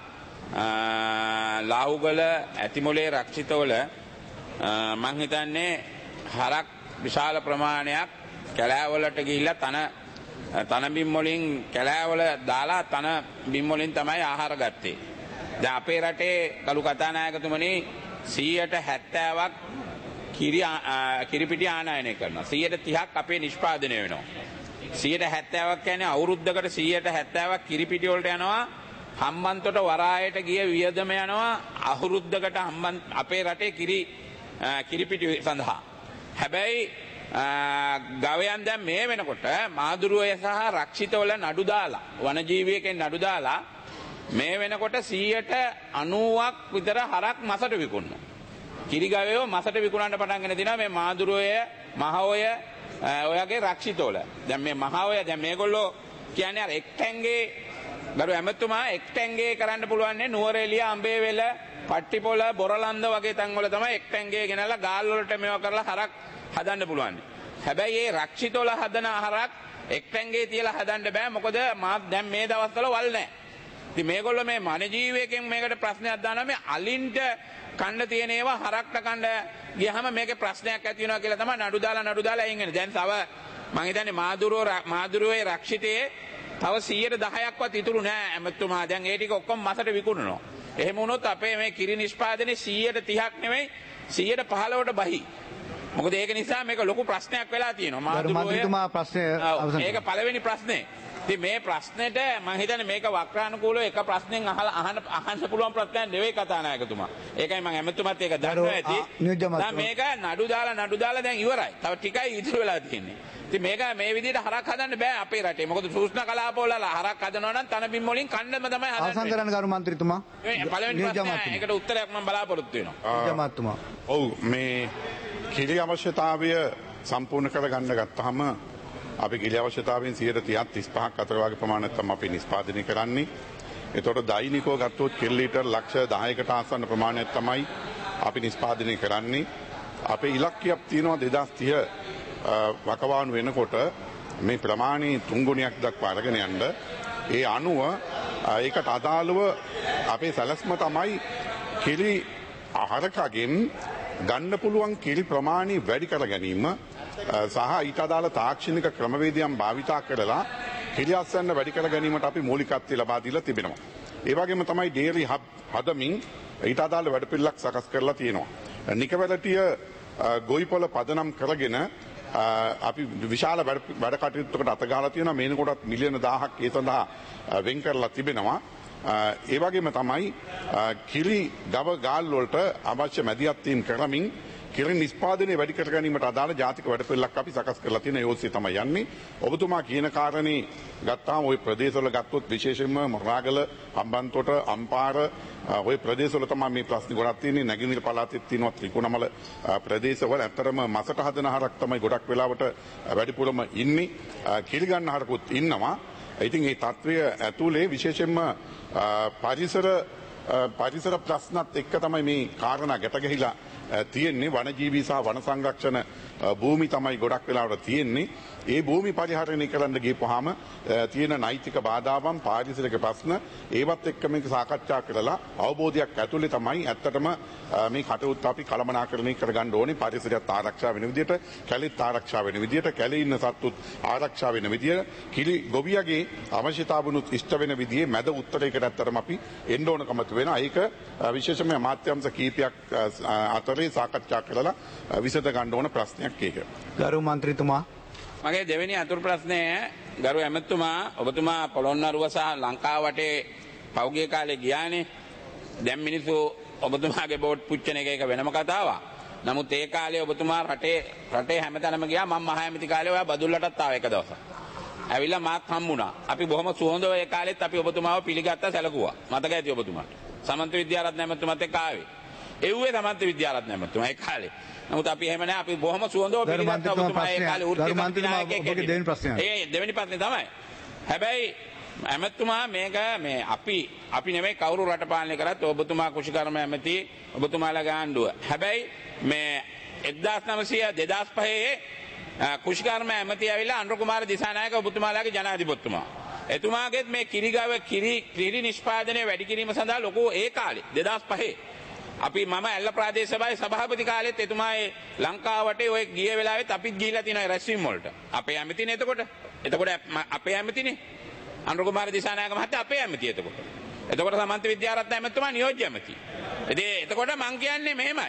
ලාහුගල ඇතිමොලේ රක්ෂිතවල මං හිතන්නේ හරක් විශාල ප්‍රමාණයක් කැලෑවලට ගිහිල්ලා තන තන බිම් වලින් කැලෑවල දාලා තන බිම් වලින් තමයි ආහාර ගත්තේ. දැන් අපේ රටේ කළු කතානායකතුමනි සීයට හැත්තෑවක් කිරි කිරිපිටි ආනයනය කරනවා. සීයට තිහක් අපේ නිෂ්පාදනය වෙනවා. සීයට හැත්තෑවක් කියන්නේ අවුරුද්දකට සීයට හැත්තෑවක් කිරිපිටි වලට යනවා. හම්බන්තොට වරායට ගිය වියදම යනවා අවුරුද්දකට හම්බන් අපේ රටේ කිරි කිරිපිටි සඳහා. හැබැයි ගවයන් දැන් මේ වෙනකොට මාදුරුවය සහ රක්ෂිතවල නඩු දාලා වනජීවියකෙන් නඩු දාලා මේ වෙනකොට සීයට අනූවක් විතර හරක් මසට විකුණනවා. කිරි ගවයෝ මසට විකුණන්න පටන් ගෙන තිනවා මේ මාදුරුවය මහෝය ඔයගේ රක්ෂිතවල. දැන් මේ මහෝය දැන් මේගොල්ලෝ කියන්නේ අර එක්ටැංගේ ගරු ඇමතුමා එක්ටැංගේ කරන්න පුළුවන් නුවරඑළිය අඹේවෙල පට්ටිපොළ බොරලන්ද වගේ තැන්වල තමයි එක්ටැංගේ ගෙනල්ලා ගාල් වලට මේවා කරලා හරක් හදන්න පුළුවන්. හැබැයි මේ රක්ෂිතවල හදන හරක් එක්ටැංගේ තියලා හදන්න බෑ. මොකද මා දැන් මේ දවස්වල වල් නැහැ. ඉතින් මේගොල්ලෝ මේ මනජීවයෙන් මේකට ප්‍රශ්නයක් දානවා මේ අලින්ට කන්න තියෙන ඒවා හරක්ට කන්න ගියහම මේකේ ප්‍රශ්නයක් ඇති වෙනවා කියලා තමයි නඩු දාලා නඩු දාලා එන්නේ. දැන් තව මම හිතන්නේ මාදුරුව මාදුරුවේ රක්ෂිතයේ තව සීයට දහයක්වත් ඉතුරු නෑ ඇමතුමා. දැන් ඒ ටික ඔක්කොම මසට විකුණනවා. එහෙම වුණොත් අපේ මේ කිරි නිෂ්පාදනයේ සීයට තිහක් නෙමෙයි සීයට පහළොවට බහි. මොකද ඒක නිසා මේක ලොකු ප්‍රශ්නයක් වෙලා තියෙනවා. මාදුරුවතුමා ප්‍රශ්නය අවසන්. ඒක පළවෙනි ප්‍රශ්නේ. ඉතින් මේ ප්‍රශ්නෙට මම හිතන්නේ මේක වක්‍රානුකූලව එක ප්‍රශ්නෙන් අහලා අහන්න අහන්න පුළුවන් ප්‍රශ්නයක් නෙවෙයි කතානායකතුමා. ඒකයි මම ඇමතුමත් ඒක දන්නවා ඇති. දැන් මේක නඩු දාලා නඩු දාලා දැන් ඉවරයි. තව ටිකයි ඉතුරු වෙලා තියෙන්නේ. ඉතින් මේක මේ විදිහට හරක් හදන්න බෑ අපේ රටේ. මොකද සූස්න කලාපවල හරක් හදනවා නම් තන බිම් වලින් කන්නම තමයි හදන්නේ. අවසන් කරන්න ගරු මන්ත්‍රීතුමා. පළවෙනි ප්‍රශ්නේ ඒකට උත්තරයක් මම බලාපොරොත්තු වෙනවා. ජමාත්තුමා. ඔව් මේ කිරි අවශ්‍යතාවය සම්පූර්ණ කරගන්න ගත්තාම අපි කිරි අවශ්‍යතාවයෙන් සියයට තිහක් තිස්පහක් අතර වගේ ප්‍රමාණයක් තමයි අපි නිෂ්පාදනය කරන්නේ. එතකොට දෛනිකව ගත්තොත් කිරි ලීටර් ලක්ෂ දහයකට ආසන්න ප්‍රමාණයක් තමයි අපි නිෂ්පාදනය කරන්නේ. අපේ ඉලක්කයක් තියෙනවා දෙදාස් තිහ වකවානු වෙනකොට මේ ප්‍රමාණය තුන්ගුණයක් දක්වා අරගෙන යන්න. ඒ අනුව ඒකට අදාළව අපේ සැලැස්ම තමයි කිරි ආහාරකගෙන් ගන්න පුළුවන් කිරි ප්‍රමාණය වැඩි කර ගැනීම සහ ඊට අදාළ තාක්ෂණික ක්‍රමවේදයන් භාවිතා කරලා කිරි අස්වැන්න වැඩි කර ගැනීමට අපි මූලිකත්වය ලබා දීලා තිබෙනවා. ඒ වගේම තමයි ඩේරි හබ් හදමින් ඊට අදාළ වැඩපිළිවෙලක් සකස් කරලා තියෙනවා. නිකවැලටිය ගොවිපොළ පදනම් කරගෙන අපි විශාල වැඩ කටයුත්තකට අත ගහලා තියෙනවා. මේනකොටත් මිලියන දහයක් ඒ සඳහා වෙන් කරලා තිබෙනවා. ඒ වගේම තමයි කිරි ගව ගාල් වලට අවශ්‍ය මැදිහත් වීම කරමින් කිරි නිෂ්පාදනය වැඩි කර ගැනීමට අදාළ ජාතික වැඩපිළිවෙලක් අපි සකස් කරලා තියෙන යෝජනාව තමයි යන්නේ. ඔබතුමා කියන කාරණේ ගත්තාම ওই ප්‍රදේශවල ගත්තොත් විශේෂයෙන්ම මොරාගල, හම්බන්තොට, අම්පාර ওই ප්‍රදේශවල තමයි මේ ප්‍රශ්නේ ගොඩක් තියෙන්නේ. නැගෙනහිර පළාතෙත් තියෙනවා ත්‍රිකුණමල ප්‍රදේශවල. ඇත්තරම මසට හදන හරක් තමයි ගොඩක් වෙලාවට වැඩිපුරම ඉන්නේ. කිරි ගන්න හරකුත් ඉන්නවා. ඉතින් මේ තත්වය ඇතුලේ විශේෂයෙන්ම පරිසර පරිසර ප්‍රශ්නත් එක්ක තමයි මේ කාරණා ගැට ගැහිලා තියෙන්නේ. වනජීවී සහ වන සංරක්ෂණ භූමි තමයි ගොඩක් වෙලාවට තියෙන්නේ. ඒ භූමි පරිහරණය කරන්න ගිහපුවාම තියෙන නෛතික බාධාවන් පාරිසරික ප්‍රශ්න ඒවත් එක්ක මේක සාකච්ඡා කරලා අවබෝධයක් ඇතුලේ තමයි ඇත්තටම මේ කටයුත්ත අපි කළමනාකරණය කරගන්න ඕනේ. පරිසරයත් ආරක්ෂා වෙන විදියට, කැලෙත් ආරක්ෂා වෙන විදියට, කැලේ ඉන්න සත්තුත් ආරක්ෂා වෙන විදියට, කිලි ගොවියගේ අවශ්‍යතාවනුත් ඉෂ්ට වෙන විදිහේ මැද උත්තරයකට ඇත්තටම අපි එන්න ඕනකම වෙනවා. ඒක විශේෂයෙන්ම අමාත්‍යාංශ කීපයක් අතරේ සාකච්ඡා කරලා විසඳ ගන්න ඕන ප්‍රශ්නයක් ඒක. ගරු මන්ත්‍රීතුමා මගේ දෙවෙනි අතුරු ප්‍රශ්නය ගරු ඇමතුමා ඔබතුමා පොළොන්නරුව සහ ලංකාව වටේ පෞගිය කාලේ ගියානේ. දැන් මිනිස්සු ඔබතුමාගේ බෝට් පුච්චන එක එක වෙනම කතාවක්. නමුත් ඒ කාලේ ඔබතුමා රටේ රටේ හැමතැනම ගියා. මම මහ ඇමති කාලේ ඔයා බදුල්ලටත් ආව එක දවසක්. ඇවිල්ලා මාත් හම්බුණා. අපි බොහොම සුහඳව ඒ කාලෙත් අපි ඔබතුමාව පිළිගත්තා සැලකුවා. මතක ඇති ඔබතුමාට. සමන්ත විද්‍යාරත්න ඇමතුමත් එක්ක ආවේ. එව්වේ සමන්ත විද්‍යාරත්න ඇමතුමා ඒ කාලේ. නමුත් අපි එහෙම නැහැ. අපි බොහොම සුවඳව පිළිගත්තා ඔබතුමා ඒ කාලේ වෘත්ති නායකයෙක්. ඒ දෙවෙනි ප්‍රශ්නේ තමයි. හැබැයි ඇමතුමා මේක මේ අපි අපි නෙමෙයි කවුරු රට පාලනය කරත් ඔබතුමා කුෂිකර්ම ඇමති ඔබතුමාලාගේ ආණ්ඩුව. හැබැයි මේ එක්දාස් නවසිය දෙදාස් පහේ කුෂිකර්ම ඇමති ඇවිල්ලා අනුර කුමාර දිසානායක ඔබතුමාලාගේ ජනාධිපතිතුමා. එතුමාගේත් මේ කිරිගාව කිරි කිරි නිෂ්පාදනය වැඩි කිරීම සඳහා ලොකු ඒ කාලේ දෙදාස් පහේ අපි මම ඇල්ල ප්‍රාදේශ සභාවේ සභාපති කාලෙත් එතුමාගේ ලංකාවට ඔය ගිය වෙලාවෙත් අපිත් ගිහිලා තිනවා රැස්වීම වලට. අපේ ඇමතිනේ එතකොට. එතකොට අපේ ඇමතිනේ. අනුර කුමාර දිසානායක මහත්තයා අපේ ඇමති එතකොට. එතකොට සමන්ත විද්‍යාරත්න ඇමතුමා නියෝජ්‍ය ඇමති. ඉතින් එතකොට මං කියන්නේ මෙහෙමයි.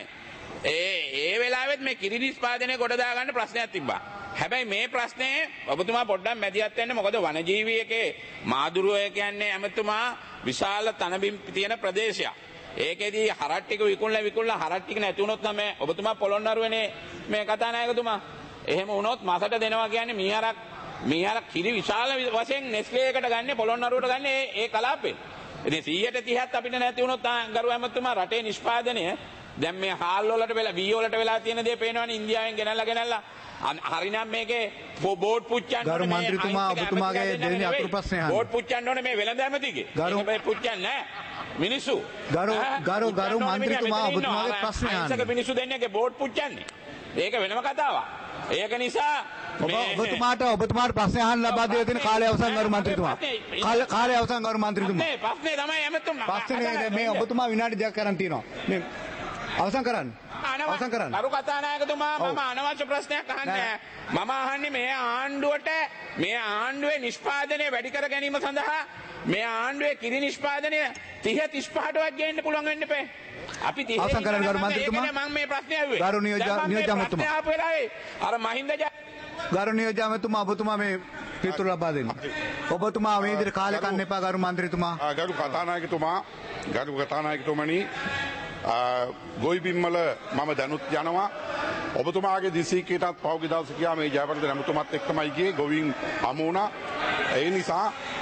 ඒ ඒ වෙලාවෙත් මේ කිරි නිෂ්පාදනය ගොඩ දාගන්න ප්‍රශ්නයක් තිබ්බා. හැබැයි මේ ප්‍රශ්නේ ඔබතුමා පොඩ්ඩක් මැදිහත් වෙන්න. මොකද වනජීවියකේ මාදුරුවය කියන්නේ ඇමතුමා විශාල තනබිම් තියෙන ප්‍රදේශයක්. ඒකෙදී හරක් ටික විකුණලා විකුණලා හරක් ටික නැති වුණොත් නම් ඔබතුමා පොළොන්නරුවනේ මේ කතානායකතුමා. එහෙම වුණොත් මාසට දෙනවා කියන්නේ මීහරක් මීහරක් කිරි විශාල වශයෙන් නෙස්ලේ එකට ගන්න පොළොන්නරුවට ගන්න ඒ ඒ කලාපේ. ඉතින් සීයට තිහක් අපිට නැති වුණොත් ගරු ඇමතුමා රටේ නිෂ්පාදනය දැන් මේ හාල් වලට වෙලා වී වලට වෙලා තියෙන දේ පේනවනේ ඉන්දියාවෙන් ගෙනල්ලා ගෙනල්ලා හරිනම් මේකේ බෝඩ් පුච්චන්න ගරු මන්ත්‍රීතුමා ඔබතුමාගේ දෙවෙනි අතුරු ප්‍රශ්නය අහන්න. බෝඩ් පුච්චන්න ඕනේ මේ වෙළඳ ඇමතිගේ. ගරු මේ පුච්චන්නේ නැහැ. මිනිස්සු ගරු ගරු ගරු මන්ත්‍රීතුමා ඔබතුමාගේ ප්‍රශ්නය අහන්න. අහිංසක මිනිස්සු දෙන්නේගේ බෝඩ් පුච්චන්නේ. ඒක වෙනම කතාවක්. ඒක නිසා ඔබතුමාට ඔබතුමාට ප්‍රශ්න අහන්න ලබා දෙන තියෙන කාලය අවසන් ගරු මන්ත්‍රීතුමා. කාලය අවසන් ගරු මන්ත්‍රීතුමා. මේ ප්‍රශ්නේ තමයි ඇමතුමා. ප්‍රශ්නේ මේ ඔබතුමා විනාඩි දෙකක් කරන් තියෙනවා. මේ අවසන් කරන්න. අවසන් කරන්න. කරු කතානායකතුමා මම අනවශ්‍ය ප්‍රශ්නයක් අහන්නේ මම අහන්නේ මේ ආණ්ඩුවට මේ ආණ්ඩුවේ නිෂ්පාදනය වැඩි කර ගැනීම සඳහා මේ ආණ්ඩුවේ කිරි නිෂ්පාදනය තිහ තිස් පහටවත් ගේන්න පුළුවන් වෙන්න එපා. අපි තිහ අවසන් කරන්න ගරු මන්ත්‍රීතුමා. මම මේ ප්‍රශ්නේ අහුවේ. ගරු නියෝජ්‍ය නියෝජ්‍යමතුමා. අර මහින්ද ගරු නියෝජ්‍යමතුමා ඔබතුමා මේ පිටුර ලබා දෙන්න. ඔබතුමා මේ විදිහට කාලය කන්න එපා ගරු මන්ත්‍රීතුමා. ගරු කතානායකතුමා ගරු කතානායකතුමනි ගොයිබිම්මල මම දැනුත් යනවා. ඔබතුමාගේ දිසීකයටත් පෞගි දවස කියා මේ ජයවර්ධන ඇමතුමත් එක්කමයි ගියේ ගොවීන් හමු වුණා. ඒ නිසා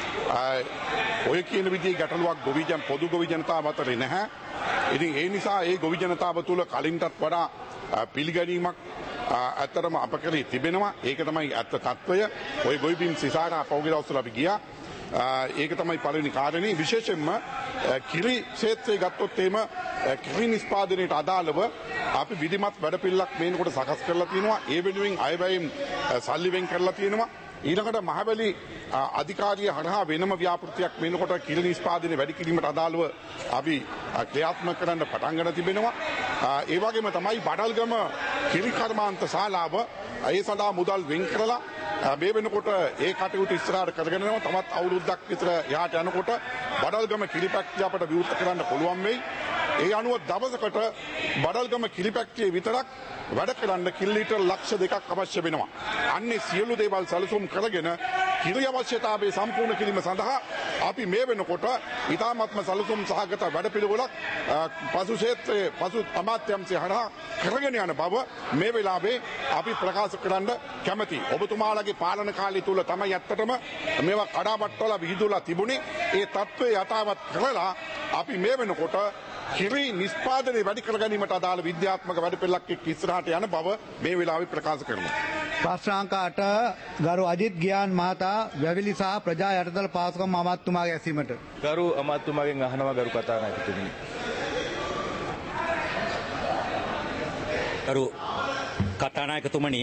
ඔය කියන විදිහේ ගැටලුවක් ගොවි ජන පොදු ගොවි ජනතාව අතරේ නැහැ. ඉතින් ඒ නිසා ඒ ගොවි ජනතාව තුළ කලින්ටත් වඩා පිළිගැනීමක් ඇත්තටම අප කරේ තිබෙනවා. ඒක තමයි ඇත්ත తত্ত্বය. ඔය ගොවිබිම් සිසාරා පෞගි දවස්වල අපි ගියා. ඒක තමයි පළවෙනි කාරණේ. විශේෂයෙන්ම කිරි ක්ෂේත්‍රය ගත්තොත් එහෙම කිරි නිෂ්පාදනයට අදාළව අපි විධිමත් වැඩපිළිවෙලක් මේනකොට සකස් කරලා තියෙනවා. ඒ වෙනුවෙන් අයවැයෙන් සල්ලි වෙන් කරලා තියෙනවා. ඊළඟට මහවැලි අධිකාරිය හරහා වෙනම ව්‍යාපෘතියක් මේනකොට කිරි නිෂ්පාදනය වැඩි කිරීමට අදාළව අපි ක්‍රියාත්මක කරන්න පටන් ගන්න තිබෙනවා. ඒ වගේම තමයි බඩල්ගම කිරි කර්මාන්ත ශාලාව ඒ සඳහා මුදල් වෙන් කරලා මේ වෙනකොට ඒ කටයුතු ඉස්සරහට කරගෙන යනවා. තවත් අවුරුද්දක් විතර යහට යනකොට බඩල්ගම කිරි පැක්ටිය අපට විවෘත කරන්න පුළුවන් වෙයි. ඒ අනුව දවසකට බඩල්ගම කිරි පැක්ටියේ විතරක් වැඩ කරන්න කිලෝමීටර් ලක්ෂ දෙකක් අවශ්‍ය වෙනවා. අන්නේ සියලු දේවල් සැලසුම් කරගෙන කිරි අවශ්‍යතාවය සම්පූර්ණ කිරීම සඳහා අපි මේ වෙනකොට ඉතාමත්ම සැලසුම් සහගත වැඩපිළිවෙලක් පසු ක්ෂේත්‍රයේ පසු අමාත්‍යාංශය හරහා කරගෙන යන බව මේ වෙලාවේ අපි ප්‍රකාශ කරන්න කැමැති. ඔබතුමාලගේ පාලන කාලය තුල තමයි ඇත්තටම මේවා කඩාවැටවලා විහිදුලා තිබුණේ. ඒ තත්ත්වය යථාවත් කරලා අපි මේ වෙනකොට කිරි නිෂ්පාදනය වැඩි කර ගැනීමට අදාළ විද්‍යාත්මක වැඩපිළිවෙලක් එක්ක ඉස්සරහට යන බව මේ වෙලාවේ ප්‍රකාශ කරනවා. ප්‍රශ්නාංක අට ගරු අජිත් ගියාන් මහතා වැවිලි සහ ප්‍රජා යටතල පාසුකම් අමාත්‍යතුමාගේ ඇසීමට. ගරු අමාත්‍යතුමාගෙන් අහනවා ගරු කතානායකතුමනි. ගරු කතානායකතුමනි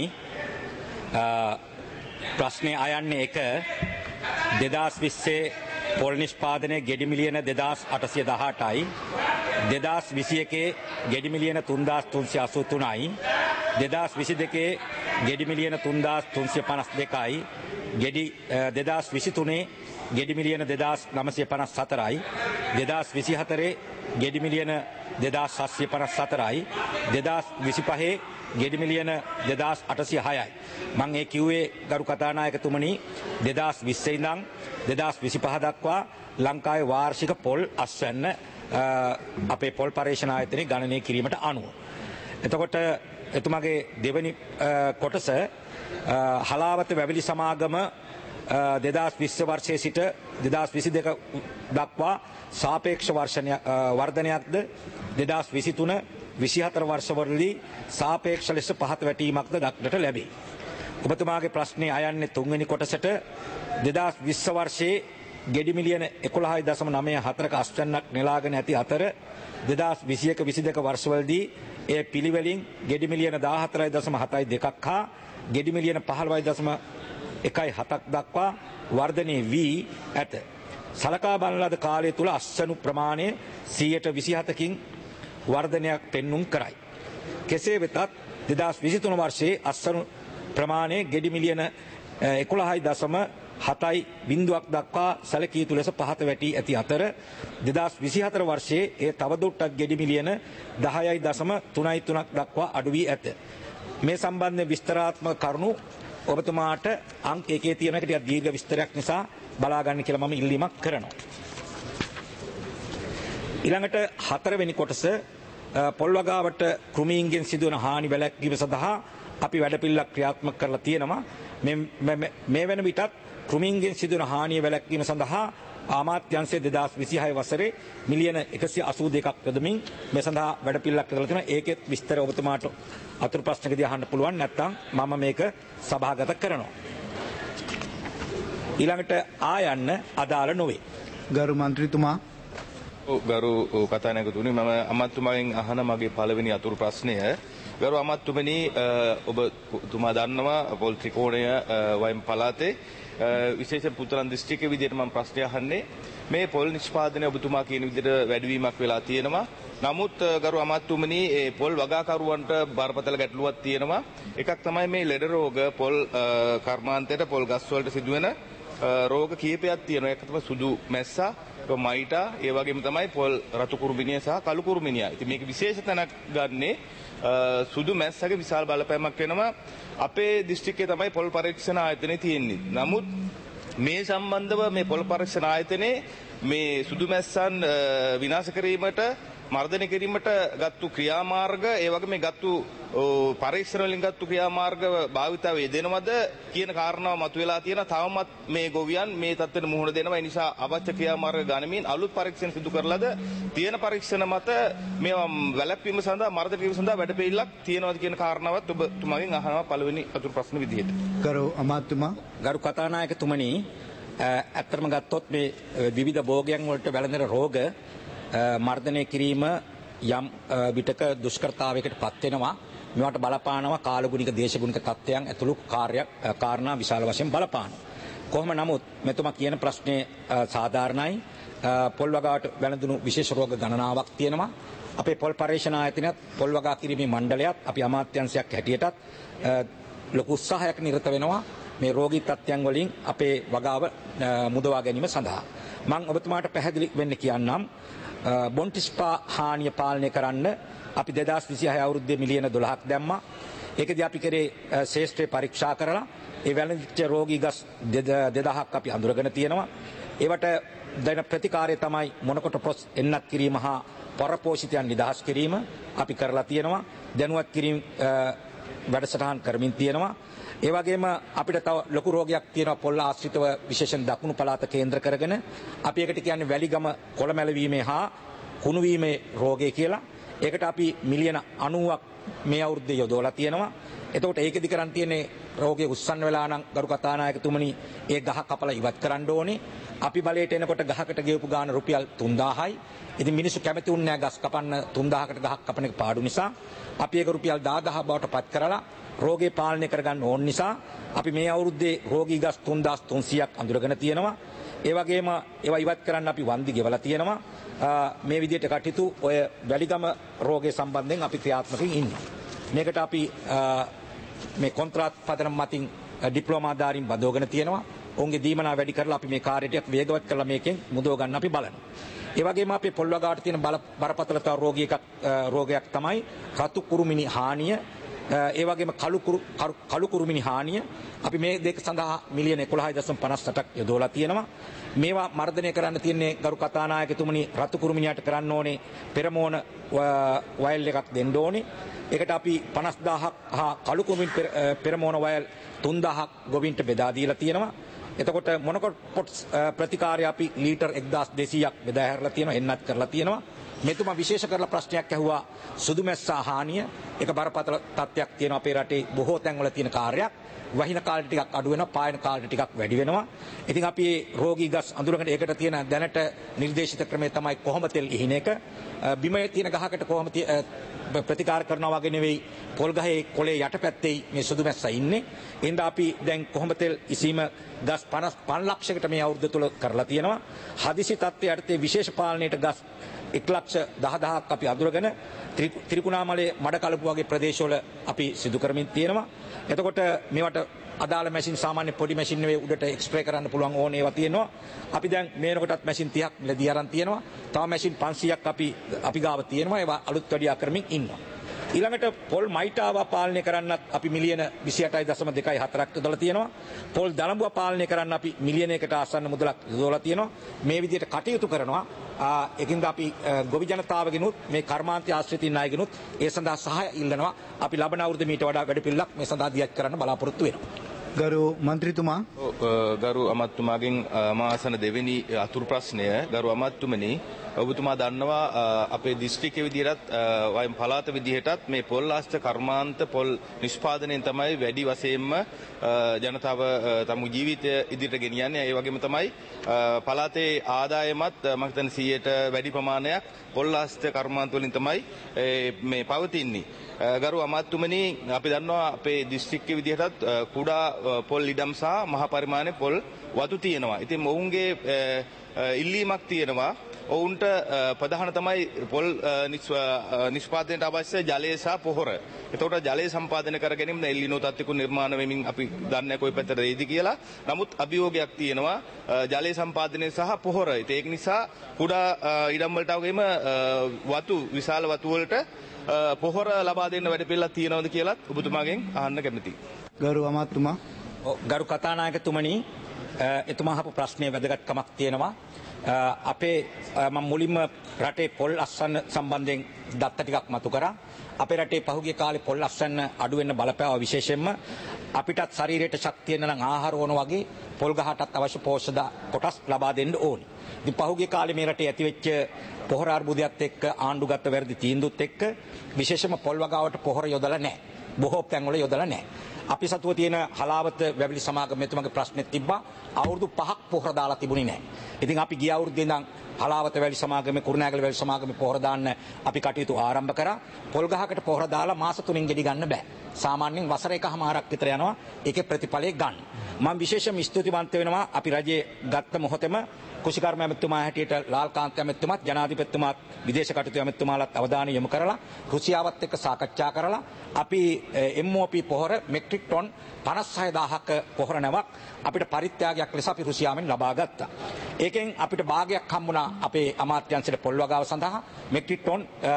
ප්‍රශ්නය අයන්නේ එක දෙදස් විස්සේ පොල් නිෂ්පාදනය ගෙඩි මිලියන දෙදස් අටසිය දහටයි දෙදස් විසි එකේ ගෙඩි මිලියන තුන්දාස් තුන්සිය අසූ තුනයි දෙදස් විසි දෙකේ ගෙඩි මිලියන තුන්දාස් තුන්සිය පනස් දෙකයි ගෙඩි දෙදස් විසි තුනේ ගෙඩි මිලියන දෙදස් නමසිය පනස් සතරයි දෙදස් විසි හතරේ ගෙඩි මිලියන දෙදස් සත්සිය පනස් සතරයි දෙදස් විසි පහේ ගෙඩි මිලියන දෙදස් අටසිය හයයි. මං ඒ කිව්වේ ගරු කතානායකතුමනි දෙදස් විස්සේ ඉඳන් දෙදස් විසි පහ දක්වා ලංකාවේ වාර්ෂික පොල් අස්වැන්න අපේ පොල් පර්යේෂණ ආයතනයේ ගණනය කිරීමට අනුව. එතකොට එතුමාගේ දෙවැනි කොටස හලාවත වැවිලි සමාගම දෙදස් විස්ස වර්ෂයේ සිට දෙදස් විසි දෙක දක්වා සාපේක්ෂ වර්ධනයක්ද දෙදස් විසි තුන විසි හතර වර්ෂවලදී සාපේක්ෂ ලෙස පහත වැටීමක්ද දක්නට ලැබේ. ඔබතුමාගේ ප්‍රශ්නය අයන්නේ තුන්වෙනි කොටසට දෙදස් විස්ස වර්ෂයේ ගෙඩි මිලියන එකොළහයි දශම නවය හතරක අස්වැන්නක් නෙලාගෙන ඇති අතර දෙදස් විසි එක විසි දෙක වර්ෂවලදී එය පිළිවෙලින් ගෙඩි මිලියන දාහතරයි දශම හතයි දෙකක් හා ගෙඩි මිලියන පහළොවයි දශම එකයි හතක් දක්වා වර්ධනය වී ඇත. සලකා බලන ලද කාලය තුල අස්වැනු ප්‍රමාණය සියයට විසි හතකින් වර්ධනයක් පෙන්눔 කරයි. කෙසේ වෙතත් දෙදස් විසි තුන වර්ෂයේ අස්වැනු ප්‍රමාණය ගෙඩි මිලියන එකොළහයි දශම හතයි බිංදුවක් දක්වා සැලකිය යුතු ලෙස පහත වැටී ඇති අතර දෙදස් විසි හතර වර්ෂයේ එය තවදුරටත් ගෙඩි මිලියන දහයයි දශම තුනයි තුනක් දක්වා අඩු වී ඇත. මේ සම්බන්ධ විස්තරාත්මක කරුණු ඔබතුමාට අංක එකේ තියෙන එක ටිකක් දීර්ඝ විස්තරයක් නිසා බලා ගන්න කියලා මම ඉල්ලීමක් කරනවා. ඊළඟට හතරවෙනි කොටස පොල් වගාවට කෘමීන්ගෙන් සිදුවන හානි වැළැක්වීම සඳහා අපි වැඩපිළිවෙලක් ක්‍රියාත්මක කරලා තියෙනවා. මේ වෙන විටත් කෘමීන්ගෙන් සිදුවන හානිය වැළැක්වීම සඳහා අමාත්‍යාංශය දෙදස් විසිහය වසරේ මිලියන එකසිය අසූ දෙකක් යොදමින් මේ සඳහා වැඩපිළිවෙලක් කරලා තියෙනවා. ඒකෙත් විස්තර ඔබතුමාට අතුරු ප්‍රශ්නකදී අහන්න පුළුවන්. නැත්නම් මම මේක සභාගත කරනවා. ඊළඟට ආයන්න අදාළ නොවේ. ගරු මන්ත්‍රීතුමා ගරු කතානායකතුමනි මම අමාත්‍යතුමාගෙන් අහන මගේ පළවෙනි අතුරු ප්‍රශ්නය ගරු අමාත්‍යතුමනි ඔබතුමා දන්නවා පොල් ත්‍රිකෝණය වයිම් පළාතේ විශේෂ පුතරන් දිස්ත්‍රික්කයේ විදිහට මම ප්‍රශ්නය අහන්නේ මේ පොල් නිෂ්පාදනය ඔබතුමා කියන විදිහට වැඩිවීමක් වෙලා තියෙනවා. නමුත් ගරු අමාත්‍යතුමනි ඒ පොල් වගාකරුවන්ට බරපතල ගැටලුවක් තියෙනවා. එකක් තමයි මේ ලෙඩ රෝග පොල් කර්මාන්තයට පොල් ගස් වලට සිදුවෙන රෝග කීපයක් තියෙනවා. ඒක තමයි සුදු මැස්සා මයිටා ඒ වගේම තමයි පොල් රතු කුරුමිනිය සහ කළු කුරුමිනිය. ඉතින් මේක විශේෂ තැනක් ගන්නේ සුදු මැස්සගේ විශාල බලපෑමක් වෙනවා. අපේ දිස්ත්‍රික්කයේ තමයි පොල් පරීක්ෂණ ආයතනය තියෙන්නේ. නමුත් මේ සම්බන්ධව මේ පොල් පරීක්ෂණ ආයතනයේ මේ සුදු මැස්සන් විනාශ කිරීමට මර්ධනය කිරීමට ගත්තු ක්‍රියාමාර්ග ඒ වගේ මේ ගත්තු පරීක්ෂණ වලින් ගත්තු ක්‍රියාමාර්ග භාවිතාව යෙදෙනවද කියන කාරණාව මතුවලා තියෙනවා. තවමත් මේ ගොවියන් මේ තත්ත්වෙට මුහුණ දෙනවා. ඒ නිසා අවශ්‍ය ක්‍රියාමාර්ග ගනිමින් අලුත් පරීක්ෂණ සිදු කරලාද තියෙන පරීක්ෂණ මත මේවා වැළැක්වීම සඳහා මර්ධනය කිරීම සඳහා වැඩපිළිවෙලක් තියෙනවද කියන කාරණාවත් ඔබතුමාගෙන් අහනවා පළවෙනි අතුරු ප්‍රශ්න විදිහට. ගරු අමාත්‍යතුමා ගරු කතානායකතුමනි ඇත්තටම ගත්තොත් මේ විවිධ භෝගයන් වලට වැළඳෙන රෝග මර්ධනය කිරීම යම් විටක දුෂ්කරතාවයකට පත් වෙනවා. මේවට බලපානවා කාලගුණික දේශගුණික තත්ත්වයන් ඇතුළු කාර්යයක් කාරණා විශාල වශයෙන් බලපානවා. කොහොම නමුත් මෙතුමා කියන ප්‍රශ්නේ සාධාරණයි. පොල් වගාවට වැළඳුණු විශේෂ රෝග ගණනාවක් තියෙනවා. අපේ පොල් පර්යේෂණ ආයතනයත් පොල් වගා කිරීමේ මණ්ඩලයත් අපි අමාත්‍යාංශයක් හැටියටත් ලොකු උත්සාහයක් නිරත වෙනවා මේ රෝගී තත්ත්වයන් වලින් අපේ වගාව මුදවා ගැනීම සඳහා. මම ඔබතුමාට පැහැදිලි වෙන්න කියන්නම්. බොන්ටිස්පා හානිය පාලනය කරන්න අපි දෙදස් විසිහය අවුරුද්දේ මිලියන දොළහක් දැම්මා. ඒකදී අපි කරේ ශේෂ්ත්‍රය පරීක්ෂා කරලා ඒ වැළඳිච්ච රෝගී ගස් දෙදහක් අපි අඳුරගෙන තියෙනවා. ඒවට දෙන ප්‍රතිකාරය තමයි මොනකොට පොස් එන්නත් කිරීම හා පරපෝෂිතයන් නිදහස් කිරීම අපි කරලා තියෙනවා. දැනුවත් කිරීම වැඩසටහන් කරමින් තියෙනවා. ඒ වගේම අපිට තව ලොකු රෝගයක් තියෙනවා පොල් ආශ්‍රිතව විශේෂයෙන් දකුණු පළාත කේන්ද්‍ර කරගෙන අපි ඒකට කියන්නේ වැලිගම කොළමැලවීමේ හා කුණු වීමේ රෝගය කියලා. ඒකට අපි මිලියන අනූවක් මේ අවුරුද්දේ යොදවලා තියෙනවා. එතකොට ඒකෙදි කරන් තියෙන්නේ රෝගේ උස්සන්න වෙලා නම් ගරු කතානායකතුමනි ඒ ගහ කපලා ඉවත් කරන්න ඕනේ. අපි බලයට එනකොට ගහකට ගෙවපු ගාන රුපියල් තුන්දාහයි. ඉතින් මිනිස්සු කැමති වුණේ නැහැ ගස් කපන්න තුන්දාහකට ගහක් කපන එක පාඩු නිසා. අපි ඒක රුපියල් දහදාහ බවට පත් කරලා රෝගේ පාලනය කරගන්න ඕන නිසා අපි මේ අවුරුද්දේ රෝගී ගස් තුන්දාස් තුන්සීයක් අඳුරගෙන තියෙනවා. ඒ වගේම ඒවා ඉවත් කරන්න අපි වන්දි ගෙවලා තියෙනවා. මේ විදිහට කටයුතු ඔය වැලිගම රෝගය සම්බන්ධයෙන් අපි ක්‍රියාත්මක ඉන්නේ. මේකට අපි මේ කොන්ත්‍රාත් පදනම් මතින් ඩිප්ලෝමාධාරීන් බදවගෙන තියෙනවා. ඔවුන්ගේ දීමනා වැඩි කරලා අපි මේ කාර්යයට වේගවත් කරලා මේකෙන් මුදව ගන්න අපි බලනවා. ඒ වගේම අපේ පොල්වගාවට තියෙන බරපතල තව රෝගියෙක් රෝගයක් තමයි රතු කුරුමිනි හානිය. ඒ වගේම කළු කළු කුරුමිනි හානිය. අපි මේ දෙක සඳහා මිලියන එකොළහයි දශම පනස් අටක් යොදවලා තියෙනවා. මේවා මර්ධනය කරන්න තියෙන්නේ ගරු කතානායකතුමනි රතු කුරුමිනියට කරන්න ඕනේ පෙරමෝන වයල් එකක් දෙන්න ඕනේ. ඒකට අපි පනස් දාහක් හා කළු කුරුමිනි පෙරමෝන වයල් තුන්දාහක් ගොවින්ට බෙදා දීලා තියෙනවා. එතකොට මොනොකොට් ප්‍රතිකාරය අපි ලීටර් එක්දාස් දෙසීයක් බෙදා හැරලා තියෙනවා එන්නත් කරලා තියෙනවා. මෙතුමා විශේෂ කරලා ප්‍රශ්නයක් ඇහුවා සුදු මැස්සා හානිය. ඒක බරපතල තත්ත්වයක් තියෙනවා අපේ රටේ බොහෝ තැන්වල තියෙන කාර්යයක්. වහින කාලේ ටිකක් අඩු වෙනවා, පායන කාලේ ටිකක් වැඩි වෙනවා. ඉතින් අපි රෝගී ගස් අඳුරගෙන ඒකට තියෙන දැනට නිර්දේශිත ක්‍රමය තමයි කොහොම තෙල් ඉහින එක. බිමේ තියෙන ගහකට කොහොම ප්‍රතිකාර කරනවා වගේ නෙවෙයි පොල් ගහේ කොලේ යටපැත්තේ මේ සුදු මැස්සා ඉන්නේ. එහෙනම් අපි දැන් කොහොම තෙල් ඉසීම ගස් පනස් ලක්ෂයකට මේ අවුරුද්ද තුල කරලා තියෙනවා. හදිසි තත්ත්වයට යටතේ විශේෂ පාලනයට ගස් එක් ලක්ෂ දහදහක් අපි අඳුරගෙන ත්‍රිකුණාමලයේ මඩකලපු වගේ ප්‍රදේශවල අපි සිදු කරමින් තියෙනවා. එතකොට මේවට අදාළ මැෂින් සාමාන්‍ය පොඩි මැෂින් නෙවෙයි උඩට එක්ස්ප්‍රේ කරන්න පුළුවන් ඕන ඒවා තියෙනවා. අපි දැන් මේනකොටත් මැෂින් තිහක් ලැබී අරන් තියෙනවා. තව මැෂින් පන්සීයක් අපි අපි ගාව තියෙනවා. ඒවා අලුත් වැඩියා කරමින් ඉන්නවා. ඊළඟට පොල් මයිටාව පාලනය කරන්නත් අපි මිලියන විසි අටයි දශම දෙකයි හතරක් යොදලා තියෙනවා. පොල් දලඹුව පාලනය කරන්න අපි මිලියනයකට ආසන්න මුදලක් යොදලා තියෙනවා. මේ විදිහට කටයුතු කරනවා. ඒකින්ද අපි ගොවි ජනතාවගෙනුත් මේ කර්මාන්තය ආශ්‍රිතින් අයගෙනුත් ඒ සඳහා සහාය ඉල්ලනවා. අපි ලබන අවුරුද්දේ මීට වඩා වැඩ පිළිලක් මේ සඳහා දියත් කරන්න බලාපොරොත්තු වෙනවා. ගරු මන්ත්‍රීතුමා ගරු අමාත්‍යතුමාගෙන් මාසන දෙවෙනි අතුරු ප්‍රශ්නය ගරු අමාත්‍යතුමනි ඔබතුමා දන්නවා අපේ දිස්ත්‍රික්කයේ විදිහටත් වයින් පළාත විදිහටත් මේ පොල් ආශ්‍රිත කර්මාන්ත පොල් නිෂ්පාදනයෙන් තමයි වැඩි වශයෙන්ම ජනතාව තම ජීවිතය ඉදිරියට ගෙනියන්නේ. ඒ වගේම තමයි පළාතේ ආදායමත් මම හිතන්නේ සීයට වැඩි ප්‍රමාණයක් පොල් ආශ්‍රිත කර්මාන්ත වලින් තමයි මේ පවතින්නේ. ගරු අමාත්‍යතුමනි අපි දන්නවා අපේ දිස්ත්‍රික්කයේ විදිහටත් කුඩා පොල් ඉඩම් සහ මහා පරිමාණයේ පොල් වතු තියෙනවා. ඉතින් ඔවුන්ගේ ඉල්ලීමක් තියෙනවා. ඔවුන්ට ප්‍රධාන තමයි පොල් නිෂ්පාදනයට අවශ්‍ය ජලය සහ පොහොර. එතකොට ජලය සම්පාදනය කර ගැනීම එල්ලිනෝ තත්ත්වකුත් නිර්මාණය වෙමින් අපි දන්නේ කොයි පැත්තට දෙයිද කියලා. නමුත් අභියෝගයක් තියෙනවා ජලය සම්පාදනය සහ පොහොර. ඒක නිසා කුඩා ඉඩම් වලට වගේම වතු විශාල වතු වලට පොහොර ලබා දෙන්න වැඩ පිළිවෙලක් තියෙනවද කියලාත් ඔබතුමාගෙන් අහන්න කැමතියි. ගරු අමාත්‍යතුමා ගරු කතානායකතුමනි එතුමා අහපු ප්‍රශ්නයේ වැදගත්කමක් තියෙනවා. අපේ මම මුලින්ම රටේ පොල් අස්වැන්න සම්බන්ධයෙන් දත්ත ටිකක් මතු කරා. අපේ රටේ පහුගිය කාලේ පොල් අස්වැන්න අඩු වෙන්න බලපෑවා විශේෂයෙන්ම අපිටත් ශරීරයට ශක්තිය එන්න නම් ආහාර ඕන වගේ පොල් ගහටත් අවශ්‍ය පෝෂක කොටස් ලබා දෙන්න ඕනේ. ඉතින් පහුගිය කාලේ මේ රටේ ඇතිවෙච්ච පොහොර අර්බුදයත් එක්ක ආණ්ඩුගත වැරදි තීන්දුවත් එක්ක විශේෂම පොල් වගාවට පොහොර යොදලා නැහැ. බොහෝ තැන්වල යොදලා නැහැ. අපි සතුව තියෙන හලාවත වැවිලි සමාගම මෙතුමගේ ප්‍රශ්නෙත් තිබ්බා අවුරුදු පහක් පොහොර දාලා තිබුණේ නැහැ. ඉතින් අපි ගිය අවුරුද්දේ ඉඳන් හලාවත වැවිලි සමාගමේ කුරුණෑගල වැවිලි සමාගමේ පොහොර දාන්න අපි කටයුතු ආරම්භ කරා. පොල් ගහකට පොහොර දාලා මාස තුනෙන් ගෙඩි ගන්න බෑ. සාමාන්‍යයෙන් වසර එකමාරක් විතර යනවා ඒකේ ප්‍රතිඵලය ගන්න. මම විශේෂම ස්තුතිවන්ත වෙනවා අපි රජයේ ගත්ත මොහොතේම කුෂිකර්ම ඇමතුමා හැටියට ලාල්කාන්ත ඇමතුමාත් ජනාධිපතිතුමාත් විදේශ කටයුතු ඇමතුමාලත් අවධානය යොමු කරලා රුසියාවත් එක්ක සාකච්ඡා කරලා අපි එම් ඕ පී පොහොර මෙට්‍රික් ටොන් පනස් හය දාහක පොහොර නැවක් අපිට පරිත්‍යාගයක් ලෙස අපි රුසියාවෙන් ලබා ගත්තා. ඒකෙන් අපිට භාගයක් හම්බුණා අපේ අමාත්‍යාංශයේ පොල් වගාව සඳහා මෙට්‍රික් ටොන්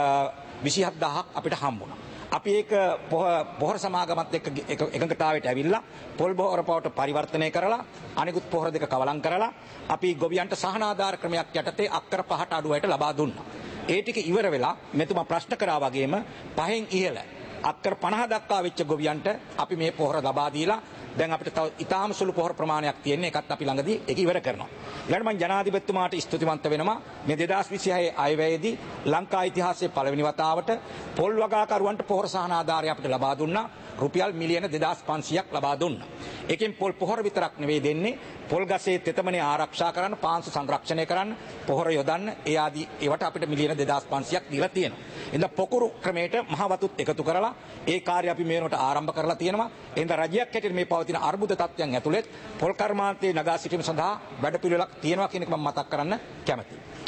විසිහත් දාහක් අපිට හම්බුණා. අපි ඒක පොහොර සමාගමත් එක්ක එකඟතාවයට ඇවිල්ලා පොල් පොහොර බවට පරිවර්තනය කරලා අනිකුත් පොහොර දෙක කවලම් කරලා අපි ගොවියන්ට සහනාධාර ක්‍රමයක් යටතේ අක්කර පහට අඩුවට ලබා දුන්නා. ඒ ටික ඉවර වෙලා මෙතුමා ප්‍රශ්න කරා වගේම පහෙන් ඉහළ අක්කර පනහ දක්වා වෙච්ච ගොවියන්ට අපි මේ පොහොර ලබා දීලා දැන් අපිට තව ඉතාම සුළු පොහොර ප්‍රමාණයක් තියෙන එකත් අපි ළඟදී ඒක ඉවර කරනවා. ඊළඟට මම ජනාධිපතිතුමාට ස්තුතිවන්ත වෙනවා මේ දෙදාස් විසිහය අයවැයේදී ලංකා ඉතිහාසයේ පළවෙනි වතාවට පොල් වගාකරුවන්ට පොහොර සහනාධාරය අපිට ලබා දුන්නා. රුපියල් මිලියන දෙදාස් පන්සියයක් ලබා දුන්නා. ඒකෙන් පොල් පොහොර විතරක් නෙවෙයි දෙන්නේ පොල් ගසේ තෙතමනේ ආරක්ෂා කරන්න, පාංශු සංරක්ෂණය කරන්න, පොහොර යොදන්න ඒ ආදී ඒවට අපිට මිලියන දෙදාස් පන්සියයක් දීලා තියෙනවා. එහෙනම් පොකුරු ක්‍රමයට මහ වතුත් එකතු කරලා ඒ කාර්යය අපි මේ වෙනකොට ආරම්භ කරලා තියෙනවා. එහෙනම් රජයක් හැටියට මේ පවතින අර්බුද තත්ත්වයන් ඇතුළත් පොල් කර්මාන්තයේ නගා සිටීම සඳහා වැඩපිළිවෙලක් තියෙනවා කියන එක මම මතක් කරන්න කැමතියි.